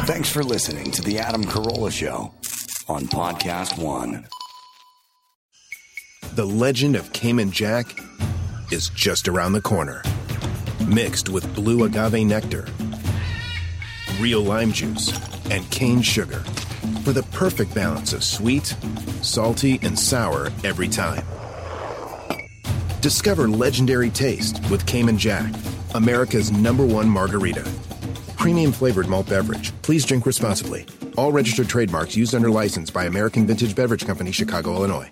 Thanks for listening to The Adam Carolla Show on Podcast One. The legend of Cayman Jack is just around the corner. Mixed with blue agave nectar, real lime juice, and cane sugar for the perfect balance of sweet, salty, and sour every time. Discover legendary taste with Cayman Jack, America's #1 margarita. Premium flavored malt beverage. Please drink responsibly. All registered trademarks used under license by American Vintage Beverage Company, Chicago, Illinois.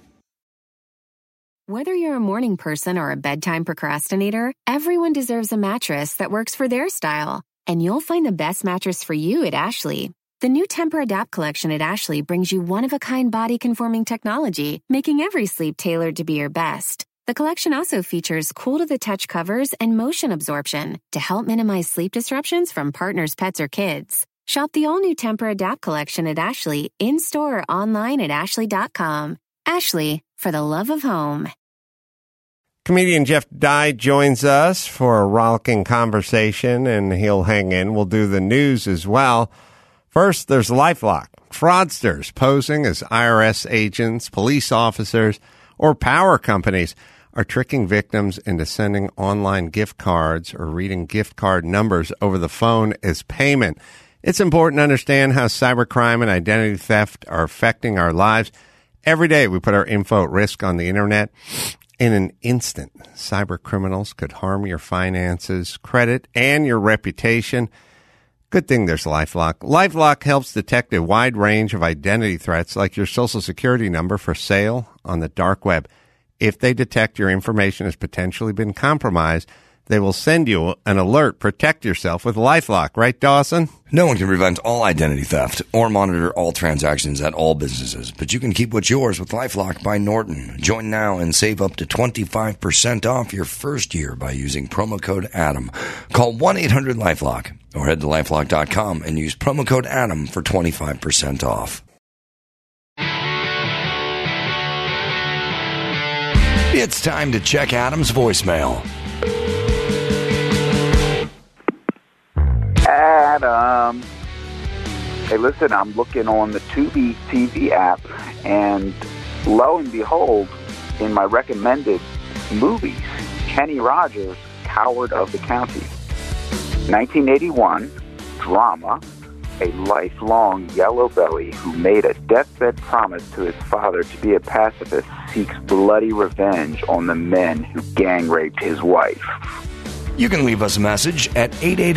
Whether you're a morning person or a bedtime procrastinator, everyone deserves a mattress that works for their style. And you'll find the best mattress for you at Ashley. The new Tempur-Adapt collection at Ashley brings you one-of-a-kind body-conforming technology, making every sleep tailored to be your best. The collection also features cool-to-the-touch covers and motion absorption to help minimize sleep disruptions from partners, pets, or kids. Shop the all-new Tempur-Adapt collection at Ashley, in-store or online at ashley.com. Ashley, for the love of home. Comedian Jeff Dye joins us for a rollicking conversation, and he'll hang in. We'll do the news as well. First, there's LifeLock. Fraudsters posing as IRS agents, police officers, or power companies are tricking victims into sending online gift cards or reading gift card numbers over the phone as payment. It's important to understand how cybercrime and identity theft are affecting our lives. Every day we put our info at risk on the internet. In an instant, cyber criminals could harm your finances, credit, and your reputation. Good thing there's LifeLock. LifeLock helps detect a wide range of identity threats like your social security number for sale on the dark web. If they detect your information has potentially been compromised, they will send you an alert. Protect yourself with LifeLock. Right, Dawson? No one can prevent all identity theft or monitor all transactions at all businesses, but you can keep what's yours with LifeLock by Norton. Join now and save up to 25% off your first year by using promo code ADAM. Call 1-800-LifeLock or head to LifeLock.com and use promo code ADAM for 25% off. It's time to check Adam's voicemail. Adam. Hey, listen, I'm looking on the Tubi TV app, and lo and behold, in my recommended movies, Kenny Rogers, Coward of the County. 1981, drama, a lifelong yellow belly who made a deathbed promise to his father to be a pacifist seeks bloody revenge on the men who gang raped his wife. You can leave us a message at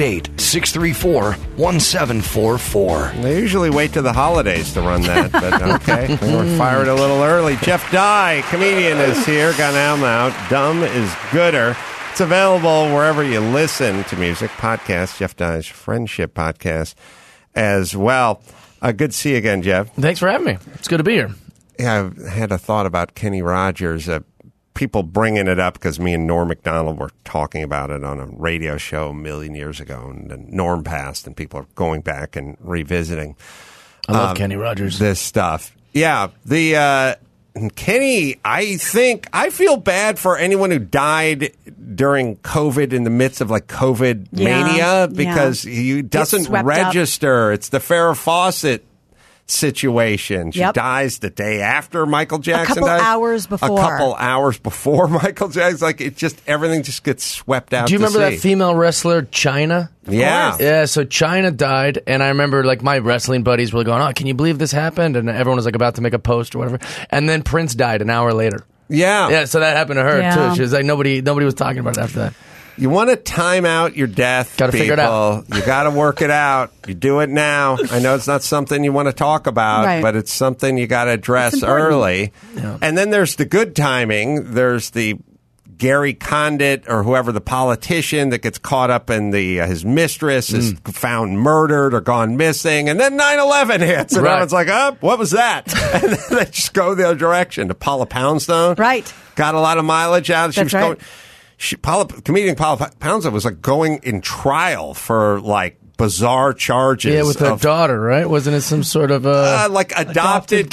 888-634-1744. They usually wait to the holidays to run that, but okay. We were fired a little early. Jeff Dye, comedian, is here. Got an album out. Dumb is Gooder. It's available wherever you listen to music. Podcast, Jeff Dye's Friendship Podcast as well. Good to see you again, Jeff. Thanks for having me. It's good to be here. Yeah, I had a thought about Kenny Rogers. People bringing it up because me and Norm Macdonald were talking about it on a radio show a million years ago, and then Norm passed, and people are going back and revisiting. I love Kenny Rogers. This stuff. Yeah. Kenny, I feel bad for anyone who died during COVID in the midst of like COVID mania because he doesn't register. It's the Farrah Fawcett situation. She dies the day after Michael Jackson died. A couple hours before Michael Jackson. Like, everything just gets swept out. Do you remember that female wrestler, Chyna? Yeah. Yeah, so Chyna died, and I remember like my wrestling buddies were going, oh, can you believe this happened? And everyone was like about to make a post or whatever. And then Prince died an hour later. Yeah. Yeah, so that happened to her too. She was like, nobody was talking about it after that. You want to time out your death, Got to figure it out. You got to work it out. You do it now. I know it's not something you want to talk about, but it's something you got to address early. Yeah. And then there's the good timing. There's the Gary Condit or whoever, the politician that gets caught up in his mistress is found murdered or gone missing. And then 9/11 hits. And everyone's like, oh, what was that? And then they just go the other direction. To Paula Poundstone. Right. Got a lot of mileage out. That's right. Comedian Paula Poundstone was like going in trial for like bizarre charges. Yeah, with her daughter, right? Wasn't it some sort of like adopted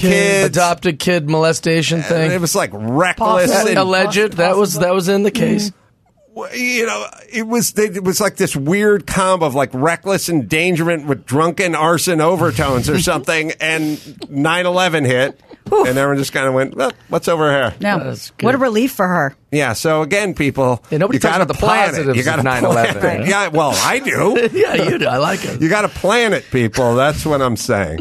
kid molestation thing? It was like reckless, alleged. That was in the case. it was like this weird combo of like reckless endangerment with drunken arson overtones or something, and 9/11 hit, and everyone just kind of went, well, what's over here? No, what a relief for her. Yeah, so again, people, nobody you got to the plan positives it. You got to 9/11. Right? Yeah, well, I do. Yeah, you do. I like it. You got to plan it, people. That's what I'm saying.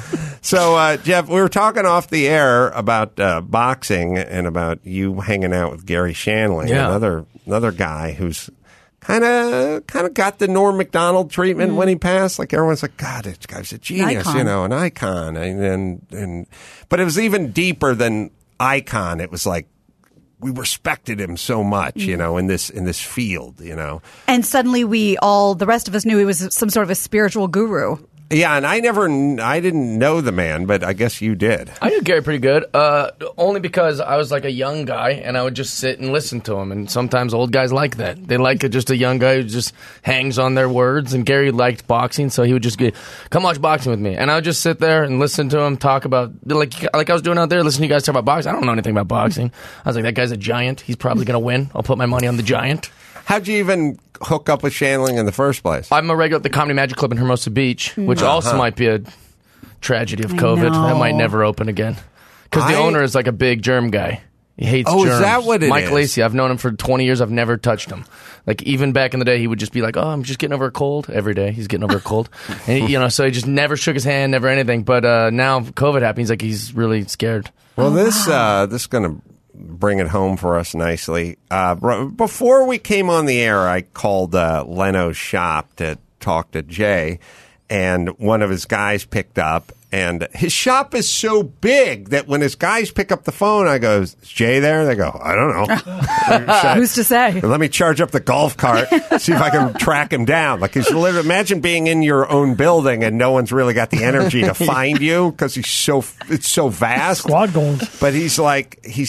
So, Jeff, we were talking off the air about boxing and about you hanging out with Gary Shandling, another guy who's kind of got the Norm Macdonald treatment when he passed. Like everyone's like, God, this guy's a genius, an icon, and but it was even deeper than icon. It was like, we respected him so much, in this field, And suddenly the rest of us knew he was some sort of a spiritual guru. Yeah, and I didn't know the man, but I guess you did. I knew Gary pretty good, only because I was like a young guy, and I would just sit and listen to him. And sometimes old guys like that. They like just a young guy who just hangs on their words. And Gary liked boxing, so he would just go, come watch boxing with me. And I would just sit there and listen to him talk about, like I was doing out there, listening to you guys talk about boxing. I don't know anything about boxing. I was like, that guy's a giant. He's probably going to win. I'll put my money on the giant. How'd you even hook up with Shandling in the first place? I'm a regular at the Comedy Magic Club in Hermosa Beach, which also might be a tragedy of COVID. That might never open again. Because the owner is like a big germ guy. He hates germs. Is that what it Mike is? Lacey, I've known him for 20 years. I've never touched him. Like, even back in the day, he would just be like, oh, I'm just getting over a cold. Every day, he's getting over a cold. And, so he just never shook his hand, never anything. But now COVID happened. He's like, he's really scared. Well, this is going to bring it home for us nicely. Before we came on the air, I called Leno's shop to talk to Jay, and one of his guys picked up. And his shop is so big that when his guys pick up the phone, I go, is Jay there? They go, I don't know. Who's to say? Let me charge up the golf cart, see if I can track him down. Like, imagine being in your own building and no one's really got the energy to find you because it's so vast. Squad goals. But he's like, he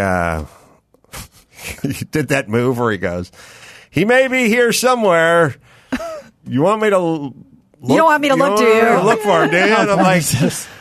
did that move where he goes, he may be here somewhere. You want me to... You don't want me to look to you. Look for him, do you? And I'm like,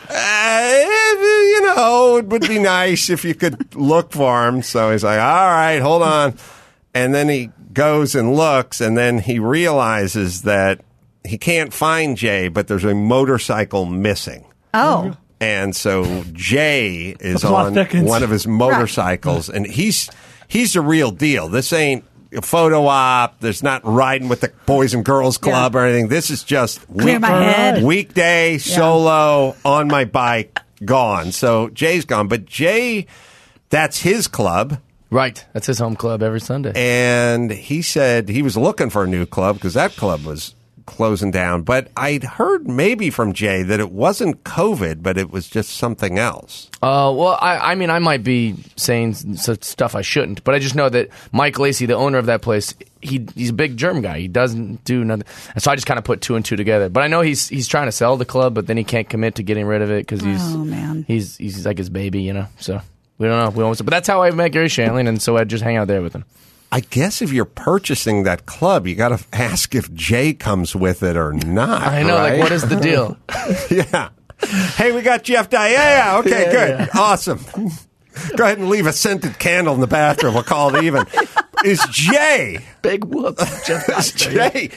it would be nice if you could look for him. So he's like, all right, hold on. And then he goes and looks, and then he realizes that he can't find Jay, but there's a motorcycle missing. Oh. And so Jay is on one of his motorcycles, and he's the real deal. This ain't a photo op. There's not riding with the Boys and Girls Club or anything. This is just weekday, solo, on my bike, gone. So Jay's gone. But Jay, that's his club. Right. That's his home club every Sunday. And he said he was looking for a new club because that club was closing down. But I'd heard maybe from Jay that it wasn't COVID, but it was just something else. Well, I mean, I might be saying stuff I shouldn't, but I just know that Mike Lacey, the owner of that place, he's a big germ guy. He doesn't do nothing. And so I just kind of put two and two together. But I know he's trying to sell the club, but then he can't commit to getting rid of it because he's like his baby, So we don't know. But that's how I met Gary Shandling, and so I'd just hang out there with him. I guess if you're purchasing that club, you got to ask if Jay comes with it or not. I know, right? like, what is the deal? Yeah. Hey, we got Jeff Dye. Yeah, okay, good. Yeah. Awesome. Go ahead and leave a scented candle in the bathroom. We'll call it even. Is Jay. Big whoop. Jeff Jay.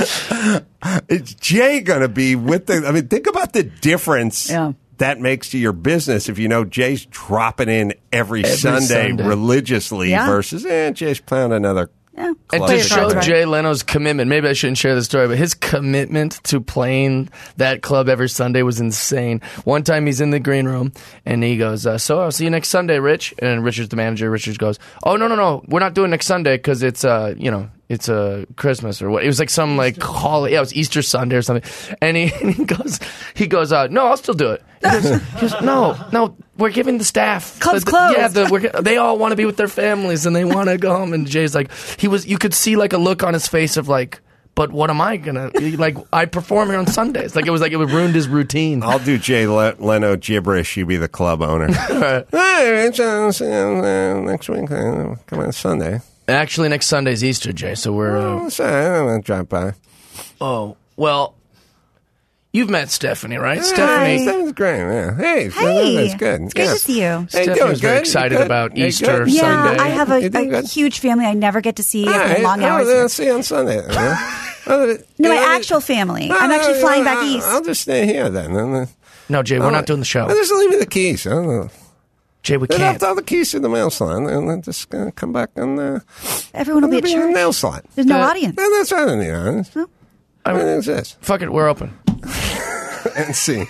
Is Jay going to be with the. I mean, think about the difference. Yeah. That makes to your business if you know Jay's dropping in every Sunday religiously versus Jay's playing another. Yeah. And to show Jay Leno's commitment, maybe I shouldn't share the story, but his commitment to playing that club every Sunday was insane. One time he's in the green room and he goes, so I'll see you next Sunday, Rich. And Richard's the manager. Richard goes, oh, no, we're not doing next Sunday because it's, it's Christmas or what. It was like some like holiday. Yeah, it was Easter Sunday or something. And he goes, no, I'll still do it. He goes, no, we're giving the staff. Club's closed. Yeah, they all want to be with their families and they want to go home. And Jay's like, you could see like a look on his face of like, but what am I gonna like? I perform here on Sundays. Like it ruined his routine. I'll do Jay Leno gibberish. You be the club owner. Right. Hey, next week, come on Sunday. Actually, next Sunday's Easter, Jay. So we're. I'm gonna drop by. Oh well, You've met Stephanie, right? Yeah, Stephanie. great. Yeah. Hey, that's good. It's great to see you. Stephanie was very excited about Easter Yeah, Sunday. I have a huge family I never get to see. Long hours. I'll see you on Sunday. No, my actual family. I'm actually flying back east. I'll just stay here then. No, Jay, we're not doing the show. I'll just leave you the keys. I don't know. Jay, we I'll can't. throw the keys in the mail slot and then just come back and Everyone will be at in the church. mail slot. There's no audience. No, that's right. No. Everything exists. Fuck it, we're open. And see.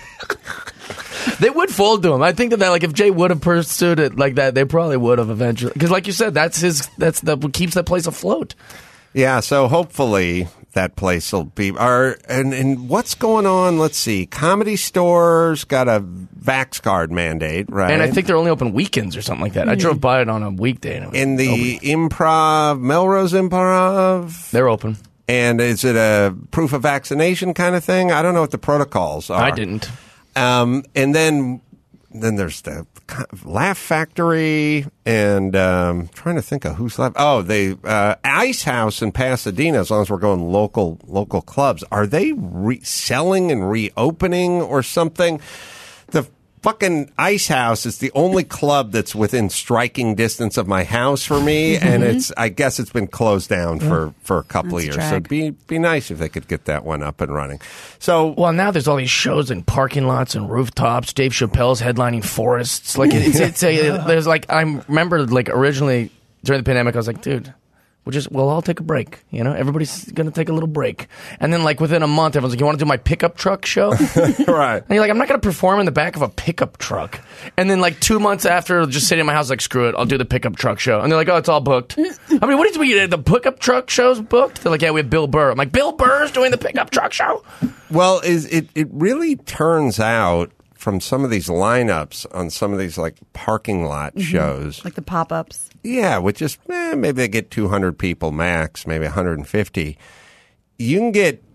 They would fold to him. I think that like if Jay would have pursued it like that, they probably would have eventually. Because like you said, that's what keeps that place afloat. Yeah, so hopefully that place will be. And what's going on? Let's see. Comedy Stores got a Vax card mandate, right? And I think they're only open weekends or something like that. I drove by it on a weekday. And in the Improv, Melrose Improv, they're open. And is it a proof of vaccination kind of thing? I don't know what the protocols are. I didn't. And then there's the Laugh Factory, and trying to think of who's left. Oh, the Ice House in Pasadena. As long as we're going local clubs, are they selling and reopening or something? The fucking Ice House is the only club that's within striking distance of my house for me, and I guess it's been closed down for a couple of years. So it'd be nice if they could get that one up and running. So now there's all these shows in parking lots and rooftops. Dave Chappelle's headlining Forests. Like there's like I remember like originally during the pandemic, I was like, dude. We'll all take a break, you know? Everybody's going to take a little break. And then, like, within a month, everyone's like, you want to do my pickup truck show? Right. And you're like, I'm not going to perform in the back of a pickup truck. And then, like, 2 months after, just sitting in my house, like, screw it, I'll do the pickup truck show. And they're like, oh, it's all booked. I mean, what did we the pickup truck show's booked? They're like, yeah, we have Bill Burr. I'm like, Bill Burr's doing the pickup truck show? Well, it really turns out from some of these lineups on some of these, like, parking lot shows. Like the pop-ups. Yeah, with just maybe they get 200 people max, maybe 150. You can get,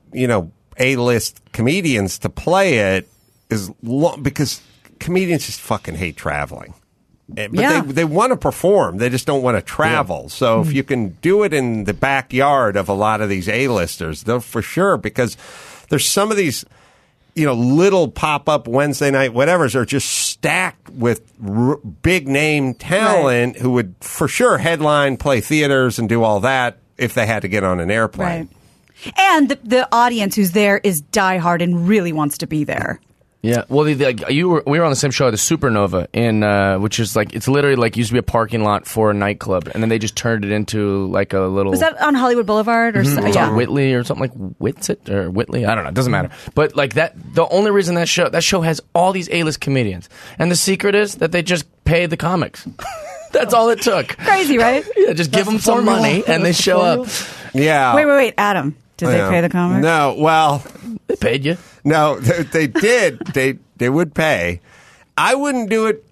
A-list comedians to play it because comedians just fucking hate traveling. But they want to perform. They just don't want to travel. Yeah. So if you can do it in the backyard of a lot of these A-listers, they'll for sure, because there's some of these little pop-up Wednesday night whatevers are just stacked with big-name talent who would for sure headline, play theaters, and do all that if they had to get on an airplane. Right. And the audience who's there is diehard and really wants to be there. Yeah, well, we were on the same show at the Supernova, which is like, it's literally like used to be a parking lot for a nightclub, and then they just turned it into like a little. Was that on Hollywood Boulevard or something? On Whitley or something like Whitsett or Whitley? I don't know. It doesn't matter. But like that, the only reason that show has all these A-list comedians, and the secret is that they just pay the comics. That's all it took. Crazy, right? Yeah, just give them some money and they show up. Yeah. Wait, Adam. Did they pay the comics? No. Well, they paid you. No, they did. They would pay. I wouldn't do it.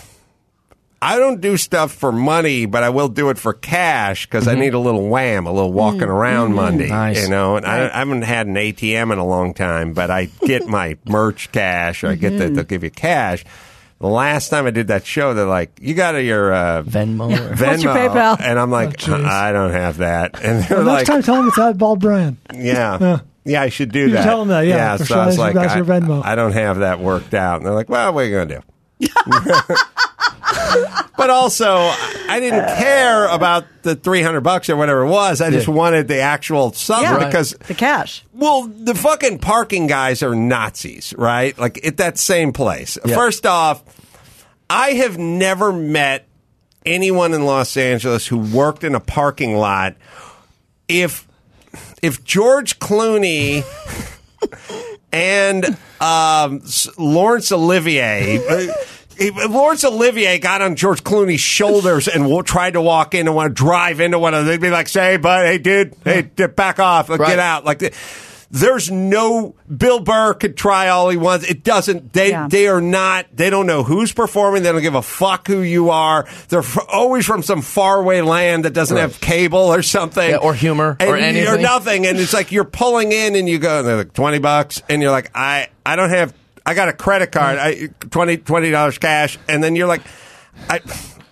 I don't do stuff for money, but I will do it for cash because I need a little wham, a little walking around Monday. Nice. And I haven't had an ATM in a long time, but I get my merch cash. Or I get that they'll give you cash. The last time I did that show, they're like, "You got your Venmo?" Or What's your PayPal? And I'm like, I don't have that. And they're next time, tell them it's Oddball Brian. Yeah. Yeah, I should do you that. Tell them that, yeah. So I was like, I don't have that worked out. And they're like, well, what are you going to do? But also, I didn't care about the $300 or whatever it was. I just wanted the actual sum because the cash. Well, the fucking parking guys are Nazis, right? Like at that same place. Yeah. First off, I have never met anyone in Los Angeles who worked in a parking lot. If George Clooney and Laurence Olivier. Laurence Olivier got on George Clooney's shoulders and tried to walk in and want to drive into one of them. They'd be like, "Say, bud, hey, dude, back off, get out." Like, there's no Bill Burr could try all he wants. It doesn't. They are not. They don't know who's performing. They don't give a fuck who you are. They're always from some faraway land that doesn't have cable or something, or humor, or anything, or nothing. And it's like you're pulling in and you go, and they're like $20, and you're like, I don't have. I got a credit card, $20 cash, and then you're like,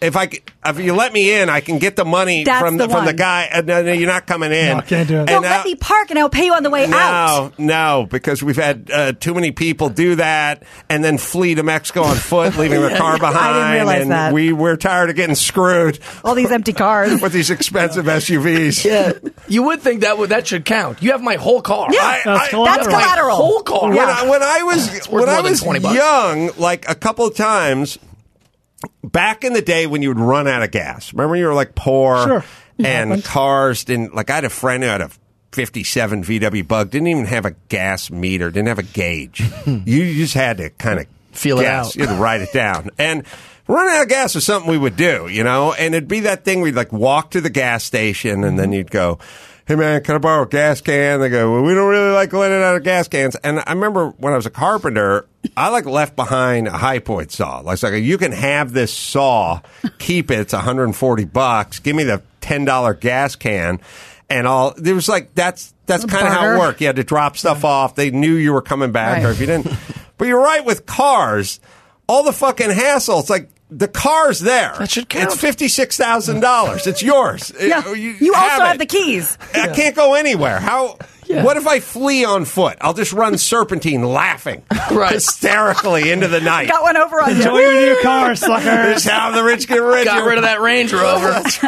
If you let me in, I can get the money from the guy. No, you're not coming in. No, can't do it. No, let me park and I'll pay you on the way out. No, because we've had too many people do that and then flee to Mexico on foot, leaving their car behind. I didn't realize and that. We're tired of getting screwed. All these empty cars with these expensive SUVs. Yeah, you would think that should count. You have my whole car. Yeah, that's collateral. My whole car. Yeah. When I was young, like a couple of times. Back in the day when you would run out of gas, remember you were like poor Sure. and cars didn't, like I had a friend who had a 57 VW Bug, didn't even have a gas meter, didn't have a gauge. You just had to kind of feel it out. You had to write it down. And running out of gas was something we would do, and it'd be that thing we'd like walk to the gas station and then you'd go, hey man, can I borrow a gas can? They go, well, we don't really like letting out of gas cans. And I remember when I was a carpenter, I left behind a high point saw. Like, you can have this saw, keep it. It's $140. Give me the $10 gas can, and all. There was that's kind of how it worked. You had to drop stuff off. They knew you were coming back, or if you didn't. But you're right with cars. All the fucking hassle. It's like the car's there. That should count. It's $56,000. It's yours. Yeah. You also have the keys. I can't go anywhere. How? Yeah. What if I flee on foot? I'll just run serpentine laughing hysterically into the night. Got one over on you. Enjoy your new car, sucker. This is how the rich get rich. Got rid of that Range Rover. That's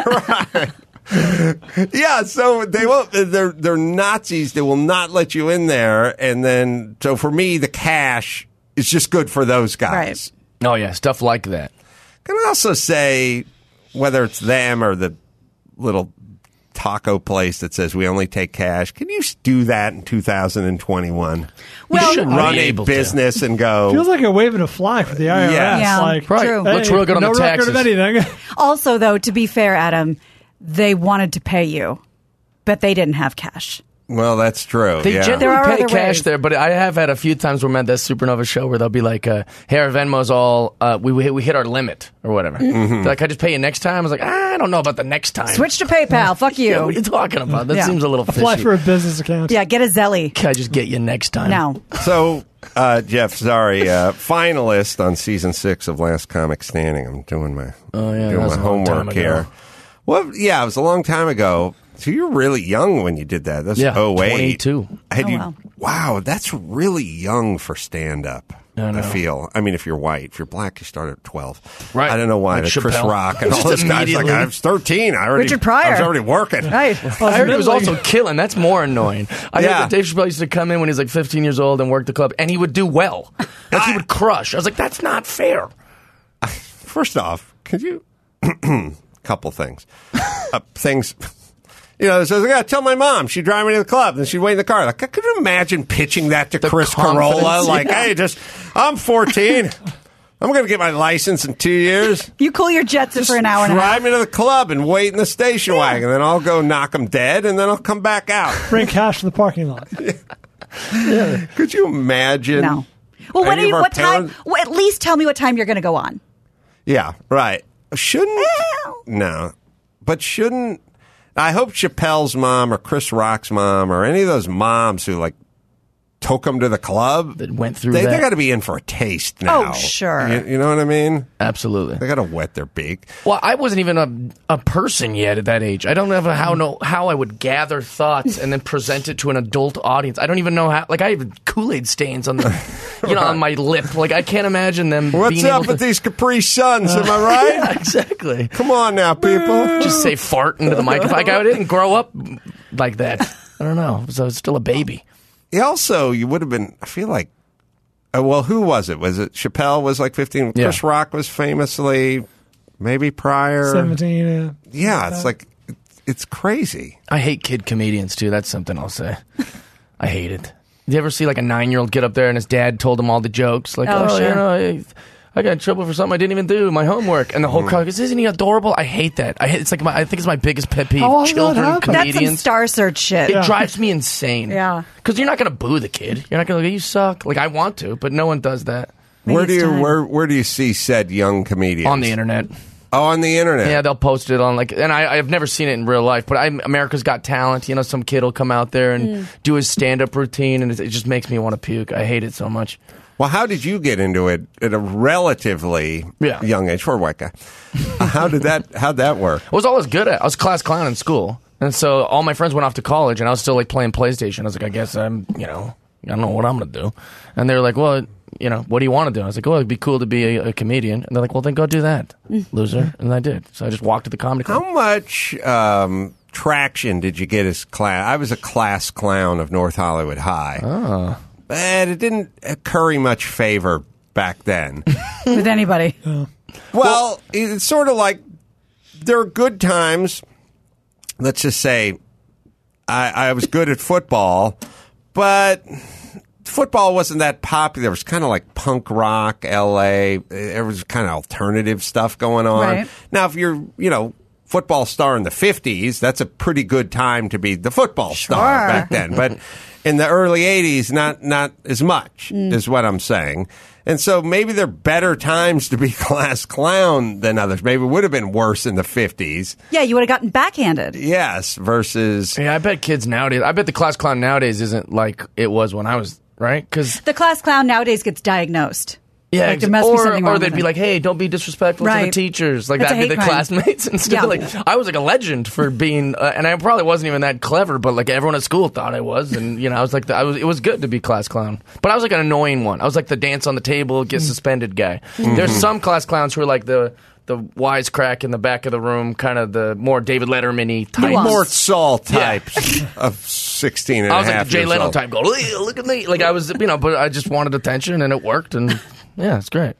right. Yeah, so they won't. They're Nazis. They will not let you in there. And then, so for me, the cash is just good for those guys. Right. Oh yeah, stuff like that. Can I also say, whether it's them or the little taco place that says we only take cash, can you do that in 2021? Well, you should run a business and go. Feels like you're waving a flag for the IRS. Yeah, like, true. Hey, looks real good on no the taxes. record of anything. Also, though, to be fair, Adam, they wanted to pay you, but they didn't have cash. Well, that's true. They generally pay cash ways. there, but I have had a few times where I'm at that Supernova show where they'll be like, hey, our Venmo's all, we hit our limit or whatever. Mm-hmm. They're like, I just pay you next time? I was like, I don't know about the next time. Switch to PayPal. Fuck you. Yeah, what are you talking about? That seems a little fishy. Apply for a business account. Yeah, get a Zelly. Can I just get you next time? No. So, Jeff, finalist on season 6 of Last Comic Standing. I'm doing my homework here. Well, yeah, it was a long time ago. So you were really young when you did that. That's 08. 22. Wow, that's really young for stand-up. I feel. I mean, if you're white. If you're black, you start at 12. Right. I don't know why. Like Chris Chappelle. Rock and all those guys. Like, I was 13. Richard Pryor. I was already working. Right. I heard he was also killing. That's more annoying. I heard that Dave Chappelle used to come in when he was like 15 years old and work the club, and he would do well. Like he would crush. I was like, that's not fair. First off, could you... couple things. So I got to tell my mom. She'd drive me to the club, and she'd wait in the car. Like, could you imagine pitching that to Chris Carolla? Like, hey, I'm 14. I'm going to get my license in 2 years. You cool your jets for an hour and a half. Drive me to the club and wait in the station wagon. Then I'll go knock them dead, and then I'll come back out. Bring cash to the parking lot. Yeah. Could you imagine? No. Well, what time? Well, at least tell me what time you're going to go on. Yeah, right. No. But shouldn't... I hope Chappelle's mom or Chris Rock's mom or any of those moms who took them to the club that went through they that. They got to be in for a taste now. Oh, sure. You know what I mean? Absolutely. They got to wet their beak. Well, I wasn't even a person yet at that age. I don't know how I would gather thoughts and then present it to an adult audience. I don't even know how. Like, I have Kool-Aid stains on the, on my lip. Like, I can't imagine them. What's up with these Capri Suns? Am I right? Yeah, exactly. Come on now, people. Just say fart into the microphone. Like, I didn't grow up like that. I don't know. So I was still a baby. Also, you would have been, I feel like, who was it? Was it Chappelle was like 15? Yeah. Chris Rock was famously maybe Pryor. 17. Yeah, it's like, it's crazy. I hate kid comedians, too. That's something I'll say. I hate it. You ever see like a 9-year-old get up there and his dad told him all the jokes? Like, sure. I got in trouble for something I didn't even do, my homework. And the whole crowd goes, isn't he adorable? I hate that. I think it's my biggest pet peeve. Children, comedians. That's some Star Search shit. It drives me insane. Yeah. Because you're not going to boo the kid. You're not going to go, you suck. Like, I want to, but no one does that. Where do you see said young comedians? On the internet. Oh, on the internet. Yeah, they'll post it on and I've never seen it in real life, but America's Got Talent. Some kid will come out there and do his stand-up routine, and it just makes me want to puke. I hate it so much. Well, how did you get into it at a relatively young age for a white guy? How'd that work? I was always good at. I was class clown in school, and so all my friends went off to college, and I was still like playing PlayStation. I was like, I guess I don't know what I'm gonna do. And they were like, well, what do you want to do? I was like, well, it'd be cool to be a comedian. And they're like, well, then go do that, loser. And I did. So I just walked to the comedy club. How much traction did you get as class? I was a class clown of North Hollywood High. Oh. But it didn't curry much favor back then. With anybody. Well, it's sort of like there are good times. Let's just say I was good at football, but football wasn't that popular. There was kind of like punk rock, L.A. There was kind of alternative stuff going on. Right. Now, if you're, football star in the 50s, that's a pretty good time to be the football star back then. But in the early 80s, not as much is what I'm saying. And so maybe there are better times to be class clown than others. Maybe it would have been worse in the 50s. Yeah, you would have gotten backhanded. Yes, versus... Yeah, I bet kids nowadays... I bet the class clown nowadays isn't like it was when I was... Right? Because the class clown nowadays gets diagnosed. Yeah, like, there must be something wrong or they'd be like, "Hey, don't be disrespectful to the teachers." Like that'd be the classmates and stuff. Yeah. Like I was like a legend for being, and I probably wasn't even that clever, but like everyone at school thought I was, and I was like, it was good to be class clown, but I was like an annoying one. I was like the dance on the table, get suspended guy. There's some class clowns who are like the wisecrack in the back of the room, kind of the more David Letterman-y type. Mort Saul types of 16 and a half. I was like the Jay Leno old. type, go, look at me. Like I was, but I just wanted attention and it worked, and yeah, it's great.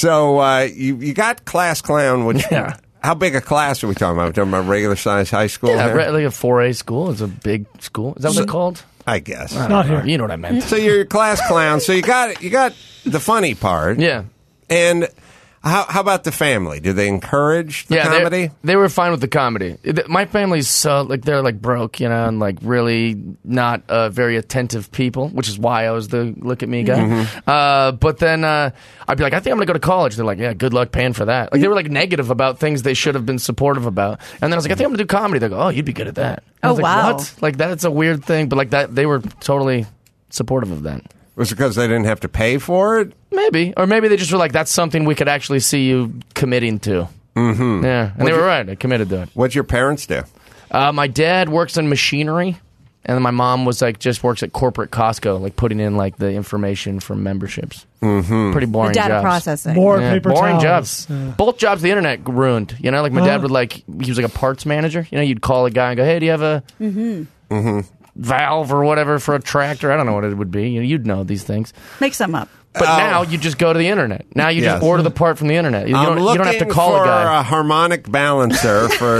So you got class clown, which how big a class are we talking about? We're talking about regular size high school? Yeah, like a 4A school. It's a big school. Is that what they're called? I guess. Not here. You know what I meant. So you're a class clown. So you got the funny part. Yeah. And how about the family? Do they encourage the comedy? They were fine with the comedy. My family's so they're like broke, and like really not very attentive people, which is why I was the look at me guy. But then I'd be like, I think I'm gonna go to college. They're like, yeah, good luck paying for that. Like they were like negative about things they should have been supportive about. And then I was like, I think I'm gonna do comedy. They go, oh, you'd be good at that. I was like, wow. What? Like that's a weird thing, but like that they were totally supportive of that. Was it because they didn't have to pay for it? Maybe. Or maybe they just were like, that's something we could actually see you committing to. Mm-hmm. Yeah. And they were right. I committed to it. What'd your parents do? My dad works in machinery, and then my mom was like, just works at corporate Costco, like putting in like the information for memberships. Mm-hmm. Pretty boring the data jobs. processing. More paper boring towels. jobs. Both jobs the internet ruined. Like my dad would he was like a parts manager. You'd call a guy and go, hey, do you have a... valve or whatever for a tractor? I don't know what it would be. You'd know these things. Make some up. But now you just go to the internet. Now you just order the part from the internet. You don't have to call for a guy. A harmonic balancer for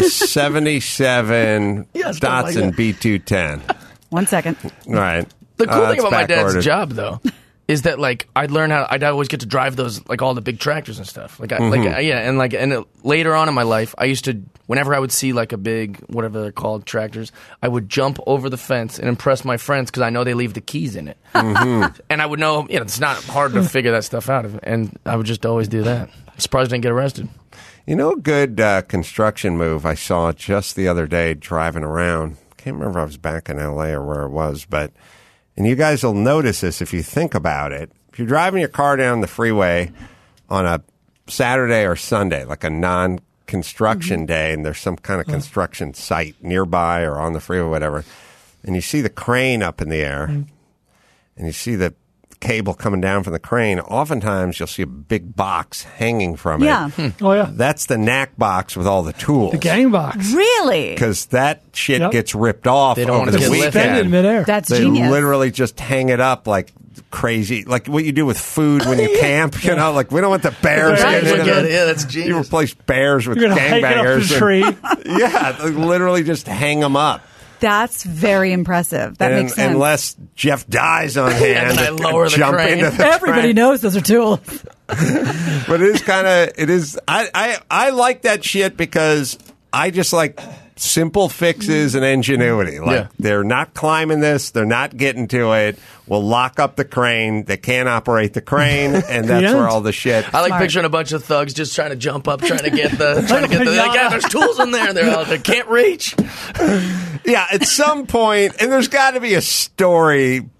77 Datsun B210. 1 second. Right. The cool thing that's about my dad's back-ordered. job, though, is that like I'd learn I'd always get to drive those like all the big tractors and stuff. And later on in my life, I used to whenever I would see like a big whatever they're called tractors, I would jump over the fence and impress my friends because I know they leave the keys in it, and I would know it's not hard to figure that stuff out, and I would just always do that. I'm surprised I didn't get arrested. A good construction move I saw just the other day driving around. Can't remember if I was back in L.A. or where it was, but. And you guys will notice this if you think about it. If you're driving your car down the freeway on a Saturday or Sunday, like a non-construction day, and there's some kind of construction site nearby or on the freeway or whatever, and you see the crane up in the air, and you see the cable coming down from the crane, oftentimes you'll see a big box hanging from it. Oh, yeah. That's the knack box with all the tools. The gang box. Really? Because that shit gets ripped off They don't over want the to get weekend. Suspended in midair. That's They genius. literally just hang it up like crazy, like what you do with food when you camp. Like we don't want the bears Right. getting into it. Yeah, that's You genius. replace bears with You're going to hang it up gangbangers. the tree. Yeah, they literally just hang them up. That's very impressive. That makes sense. Unless Jeff dies on hand, And I lower the jump crane. into the Everybody crane. knows those are tools. But it is. I like that shit because I just like simple fixes and ingenuity. Like they're not climbing this, they're not getting to it. We'll lock up the crane. They can't operate the crane, and that's where all the shit. I like Smart. picturing a bunch of thugs just trying to jump up, trying to get the. Like, yeah, there's tools in there. They're all, they can't reach. Yeah, at some point, and there's got to be a story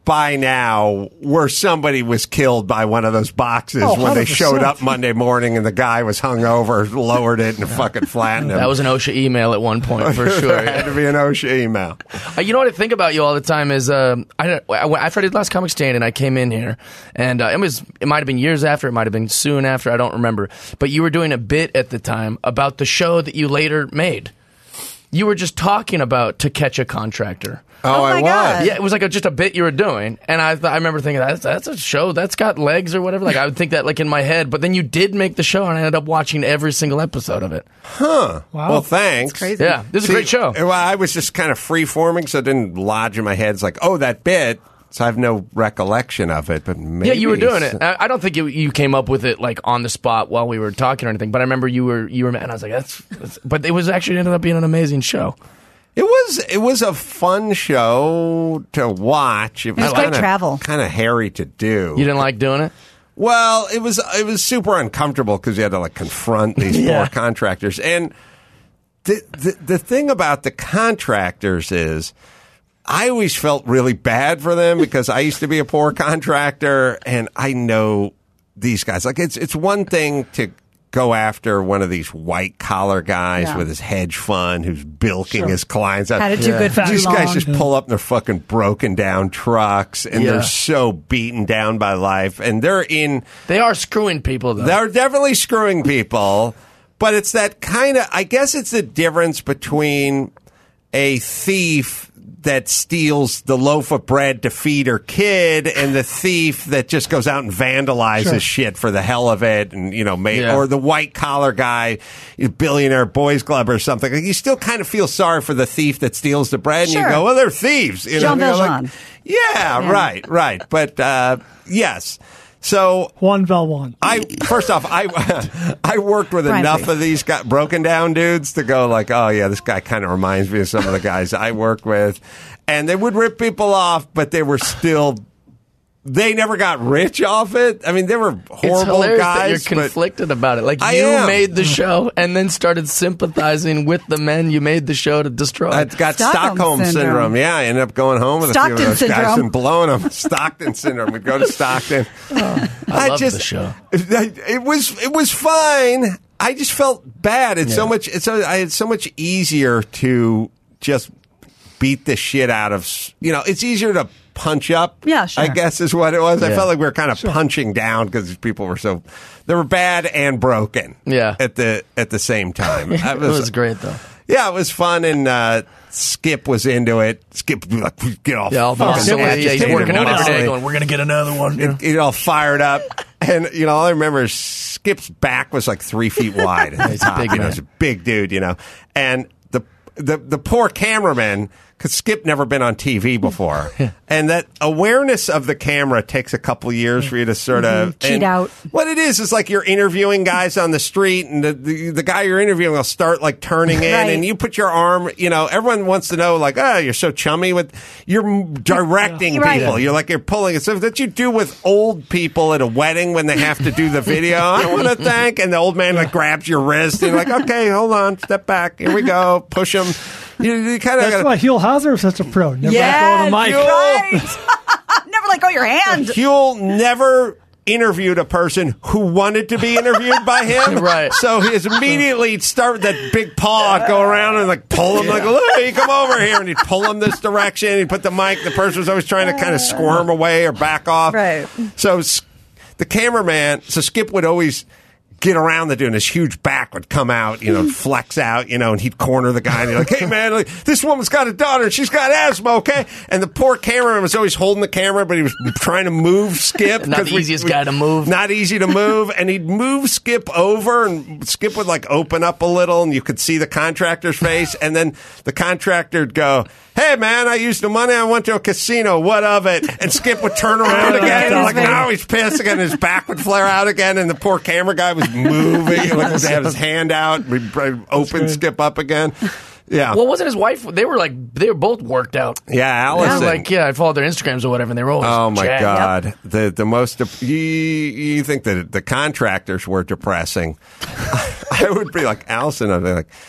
by now where somebody was killed by one of those boxes when they 100%. showed up Monday morning and the guy was hungover, lowered it, and fucking flattened him. That was an OSHA email at one point, for sure. It had to be an OSHA email. You know what I think about you all the time is after I did Last Comic Stand and I came in here, and it might have been years after, it might have been soon after, I don't remember. But you were doing a bit at the time about the show that you later made. You were just talking about To Catch a Contractor. Oh, my I God. was. Yeah, it was like just a bit you were doing, and I remember thinking that's a show that's got legs or whatever. Like I would think that like in my head, but then you did make the show, and I ended up watching every single episode of it. Huh. Wow. Well, thanks. That's crazy. Yeah, this is a great show. Well, I was just kind of free-forming, so it didn't lodge in my head. It's like, oh, that bit. So I have no recollection of it, but maybe. Yeah, you were doing it. I don't think you came up with it like on the spot while we were talking or anything. But I remember you were, and I was like, that's. But it was actually ended up being an amazing show. It was a fun show to watch. It was great travel. Kind of hairy to do. You didn't like doing it? Well, it was super uncomfortable because you had to like confront these poor contractors. And the thing about the contractors is, I always felt really bad for them because I used to be a poor contractor, and I know these guys. Like it's one thing to go after one of these white collar guys with his hedge fund who's bilking his clients out. Had it too good for too These guys long. just pull up in their fucking broken down trucks, and they're so beaten down by life, and They are screwing people, though. they're definitely screwing people, but it's that kind of, I guess it's the difference between a thief that steals the loaf of bread to feed her kid and the thief that just goes out and vandalizes shit for the hell of it, and or the white collar guy, billionaire boys club or something. Like, you still kind of feel sorry for the thief that steels the bread, and you go, well, they're thieves. Jean Valjean. Right. But yes. So Juan Valjean. First off, I worked with Brian enough Reed. of these broken down dudes to go like, oh yeah, this guy kind of reminds me of some of the guys I worked with, and they would rip people off, but they were still. They never got rich off it. I mean, they were It's horrible hilarious guys. that you're but conflicted about it. Like I you am. made the show and then started sympathizing with the men you made the show to destroy. I got Stockholm Stockholm syndrome. Yeah, I ended up going home with a few of Stockton those guys syndrome. and blowing them. Stockton syndrome. We'd go to Stockton. I love the show. It was fine. I just felt bad. I had so much easier to just beat the shit out of. It's easier to punch up. Yeah, sure. I guess is what it was. I Yeah. felt like we were kind of punching down because these people were they were bad and broken. Yeah. At the same time. It was great though. Yeah, it was fun, and Skip was into it. Skip would be like, get off. Yeah, all fucking he's agitated working out every day, honestly. going, "We're gonna get another one." You know? Get all fired up. And, all I remember is Skip's back was like 3 feet wide. At the He's a top, big He man. was a big dude, And the poor cameraman, because Skip never been on TV before, and that awareness of the camera takes a couple years for you to sort of Cheat out. What it is like you're interviewing guys on the street, and the guy you're interviewing will start like turning in, Right. and you put your arm. Everyone wants to know like, you're so chummy with. You're directing Right. people. You're pulling. It's stuff that you do with old people at a wedding when they have to do the video. I want to thank, and the old man like grabs your wrist, and you're like, okay, hold on, step back. Here we go. Push him. You kind of That's why Huell Hauser was such a pro. Never let go of the mic. Right. Never let go of your hand. Huell never interviewed a person who wanted to be interviewed by him. Right. So he's immediately start with that big paw, I'd go around and like pull him, like, look, you come over here, and he'd pull him this direction. He'd put the mic. The person was always trying to kind of squirm away or back off. Right. So the cameraman, Skip would always get around the dude, and his huge back would come out, flex out, and he'd corner the guy, and he'd like, hey man, like, this woman's got a daughter, and she's got asthma, okay? And the poor cameraman was always holding the camera, but he was trying to move Skip. Not the 'cause easiest guy to move. Not easy to move, and he'd move Skip over, and Skip would like open up a little, and you could see the contractor's face, and then the contractor'd go, hey man, I used the money, I went to a casino, what of it? And Skip would turn around again, and like, now he's pissed again, and his back would flare out again, and the poor camera guy was moving, like would have his hand out, we'd open Skip up again. Yeah. Well, wasn't his wife? They were both worked out. Yeah, Allison. I followed their Instagrams or whatever, and they were always Oh my jacked. God! The most you think that the contractors were depressing? I would be like Allison. I'd be like,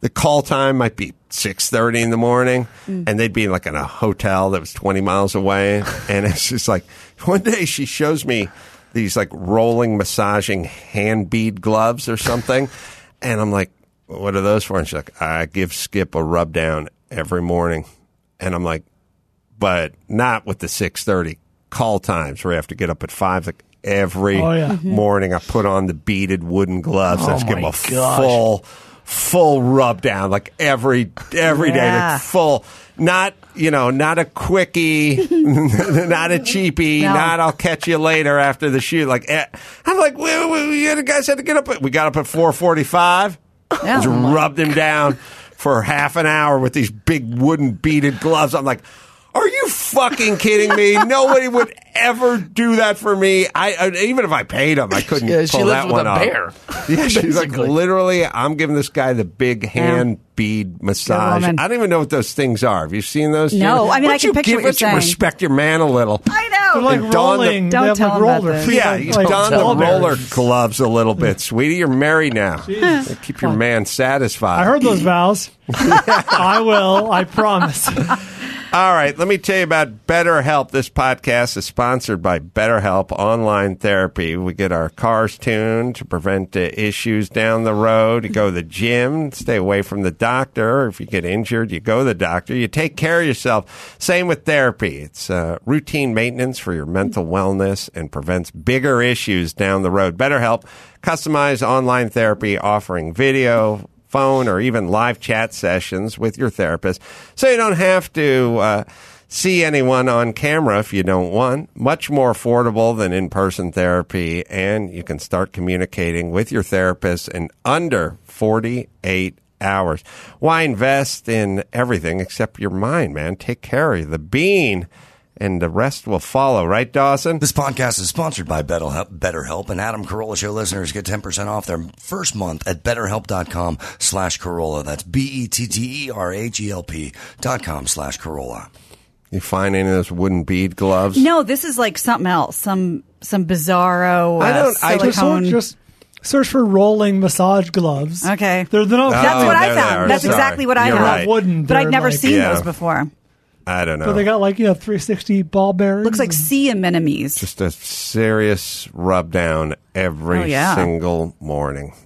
The call time might be 6:30 in the morning, and they'd be like in a hotel that was 20 miles away. And it's just like, one day she shows me these like rolling, massaging hand bead gloves or something. And I'm like, what are those for? And she's like, I give Skip a rub down every morning. And I'm like, but not with the 6:30 call times where you have to get up at 5. Like every morning I put on the beaded wooden gloves. I just give him a full rub down, like every day, like full, not a quickie, not a cheapie, not I'll catch you later after the shoot. Like, I'm like, the guys had to get up. We got up at 4:45. Just rubbed him down for half an hour with these big wooden beaded gloves. I'm like, are you fucking kidding me? Nobody would ever do that for me. I even if I paid him, I couldn't pull that one off. Bear. Yeah, she's like, literally, I'm giving this guy the big hand bead massage. I don't even know what those things are. Have you seen those? No, I mean, I can picture what you're saying. Respect your man a little. I know. They're like rolling. Don't tell like him about this. Yeah, you don the roller gloves a little bit, sweetie. You're married now. Keep your man satisfied. I heard those vows. I will. I promise. All right, let me tell you about BetterHelp. This podcast is sponsored by BetterHelp Online Therapy. We get our cars tuned to prevent issues down the road. You go to the gym, stay away from the doctor. If you get injured, you go to the doctor. You take care of yourself. Same with therapy. It's routine maintenance for your mental wellness and prevents bigger issues down the road. BetterHelp, customized online therapy offering video, phone, or even live chat sessions with your therapist, so you don't have to see anyone on camera if you don't want. Much more affordable than in-person therapy, and you can start communicating with your therapist in under 48 hours. Why invest in everything except your mind, man? Take care of the bean, and the rest will follow. Right, Dawson? This podcast is sponsored by BetterHelp, and Adam Carolla Show listeners get 10% off their first month at BetterHelp.com/Carolla. That's BetterHelp.com/Carolla. You find any of those wooden bead gloves? No, this is like something else. Some bizarro silicone. Just search for rolling massage gloves. Okay. They're not. That's what I found. That's exactly what I found. Right. Wooden, but I'd never like, seen those before. I don't know. But they got 360 ball bearings. Looks like sea anemones. Just a serious rub down every single morning.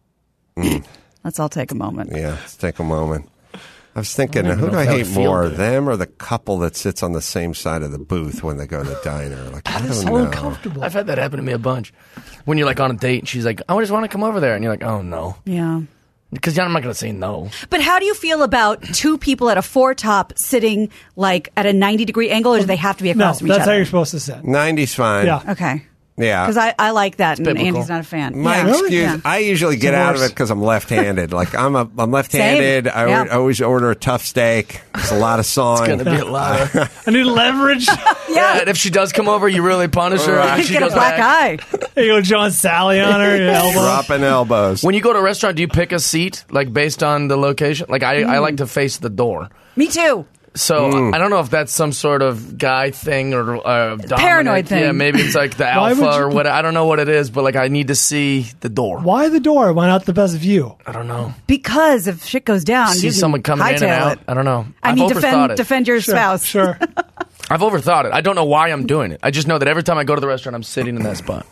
Let's all take a moment. Yeah, let's take a moment. I was thinking, who do I hate more, them or the couple that sits on the same side of the booth when they go to the diner? Like, I don't know. Uncomfortable. I've had that happen to me a bunch. When you're like on a date and she's like, I just want to come over there. And you're like, oh, no. Yeah. Because I'm not going to say no. But how do you feel about two people at a four-top sitting like at a 90-degree angle, or do they have to be across from each other? That's how you're supposed to sit. 90's fine. Yeah. Okay. Yeah. Because I like that, and biblical. Andy's not a fan. My excuse, I usually get out of it because I'm left-handed. Like, I'm left-handed. I always order a tough steak. There's a lot of sawing. It's going to be a lot. I need leverage. Yeah, and if she does come over, you really punish her. You She get a goes black back. eye. You go John Sally on her, your elbow. Dropping elbows. When you go to a restaurant, do you pick a seat like based on the location? Like I like to face the door. Me too. So I don't know if that's some sort of guy thing or paranoid thing. Yeah, maybe it's like the alpha or what. I don't know what it is, but like I need to see the door. Why the door? Why not the best view? I don't know. Because if shit goes down, See you can someone coming in and hightail out. it. I don't know. I mean, defend your spouse. Sure. I've overthought it. I don't know why I'm doing it. I just know that every time I go to the restaurant, I'm sitting in that spot.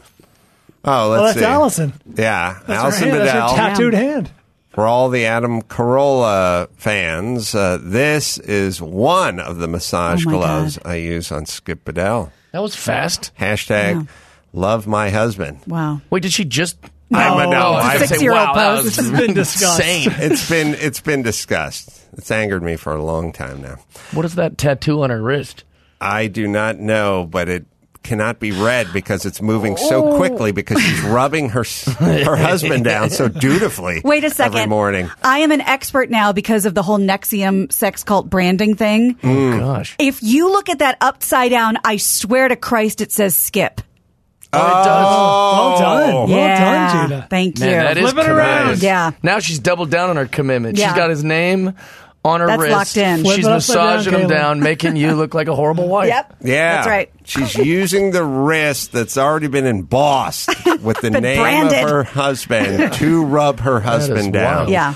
Oh, let's that's see. Allison. Yeah, That's Allison her hand. Bedell. That's her tattooed hand. For all the Adam Carolla fans, this is one of the massage gloves I use on Skip Bedell. That was fast. Hashtag love my husband. Wow. Wait, did she just... No, I it's a 6-year-old post. It's been discussed. Insane. It's been discussed. It's angered me for a long time now. What is that tattoo on her wrist? I do not know, but it cannot be read because it's moving so quickly because she's rubbing her husband down so dutifully. Wait a second. Every morning. I am an expert now because of the whole NXIVM sex cult branding thing. Oh, gosh. If you look at that upside down, I swear to Christ it says Skip. Oh, it does. Well done. Yeah. Well done, Gina. Thank you. Man, that is Flip it around. commitment. Yeah. Now she's doubled down on her commitment. Yeah. She's got his name on her That's wrist. locked in. Flip She's it upside massaging down, him Caleb. down, making you look like a horrible wife. Yep. Yeah. That's right. She's using the wrist that's already been embossed with the Been name branded. of her husband to rub her husband down. wild. Yeah.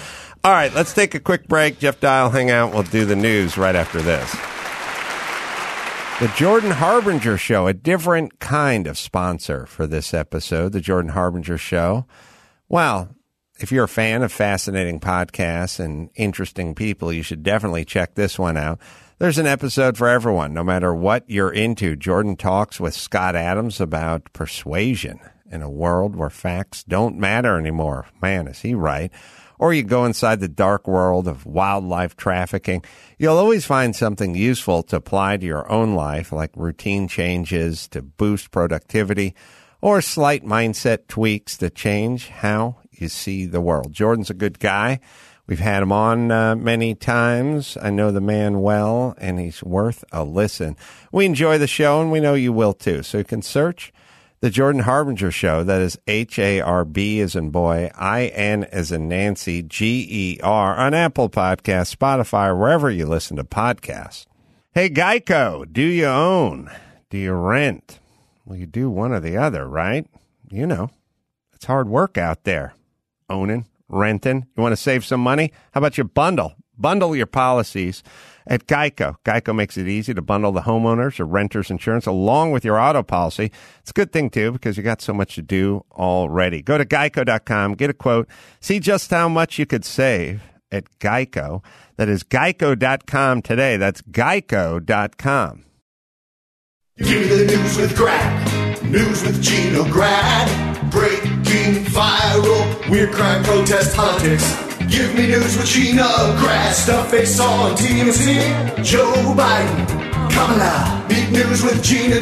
All right, let's take a quick break. Jeff Dial, hang out. We'll do the news right after this. The Jordan Harbinger Show, a different kind of sponsor for this episode. The Jordan Harbinger Show. Well, if you're a fan of fascinating podcasts and interesting people, you should definitely check this one out. There's an episode for everyone, no matter what you're into. Jordan talks with Scott Adams about persuasion in a world where facts don't matter anymore. Man, is he right. Or you go inside the dark world of wildlife trafficking. You'll always find something useful to apply to your own life, like routine changes to boost productivity or slight mindset tweaks to change how you see the world. Jordan's a good guy. We've had him on many times. I know the man well, and he's worth a listen. We enjoy the show, and we know you will too. So you can search The Jordan Harbinger Show. That is HARB as in boy, IN as in Nancy, GER on Apple Podcasts, Spotify, or wherever you listen to podcasts. Hey, Geico, do you own? Do you rent? Well, you do one or the other, right? You know, it's hard work out there. Owning, renting. You want to save some money? How about you bundle? Bundle your policies at Geico. Geico makes it easy to bundle the homeowners or renters insurance along with your auto policy. It's a good thing, too, because you got so much to do already. Go to geico.com, get a quote, see just how much you could save at Geico. That is geico.com today. That's geico.com. Give me the news with Grad. News with Gino Grad. Breaking, viral, weird crime, protest, politics. Give me news with Gino Grad. Stuff they saw on TMZ. Joe Biden, Kamala. Big news with Gino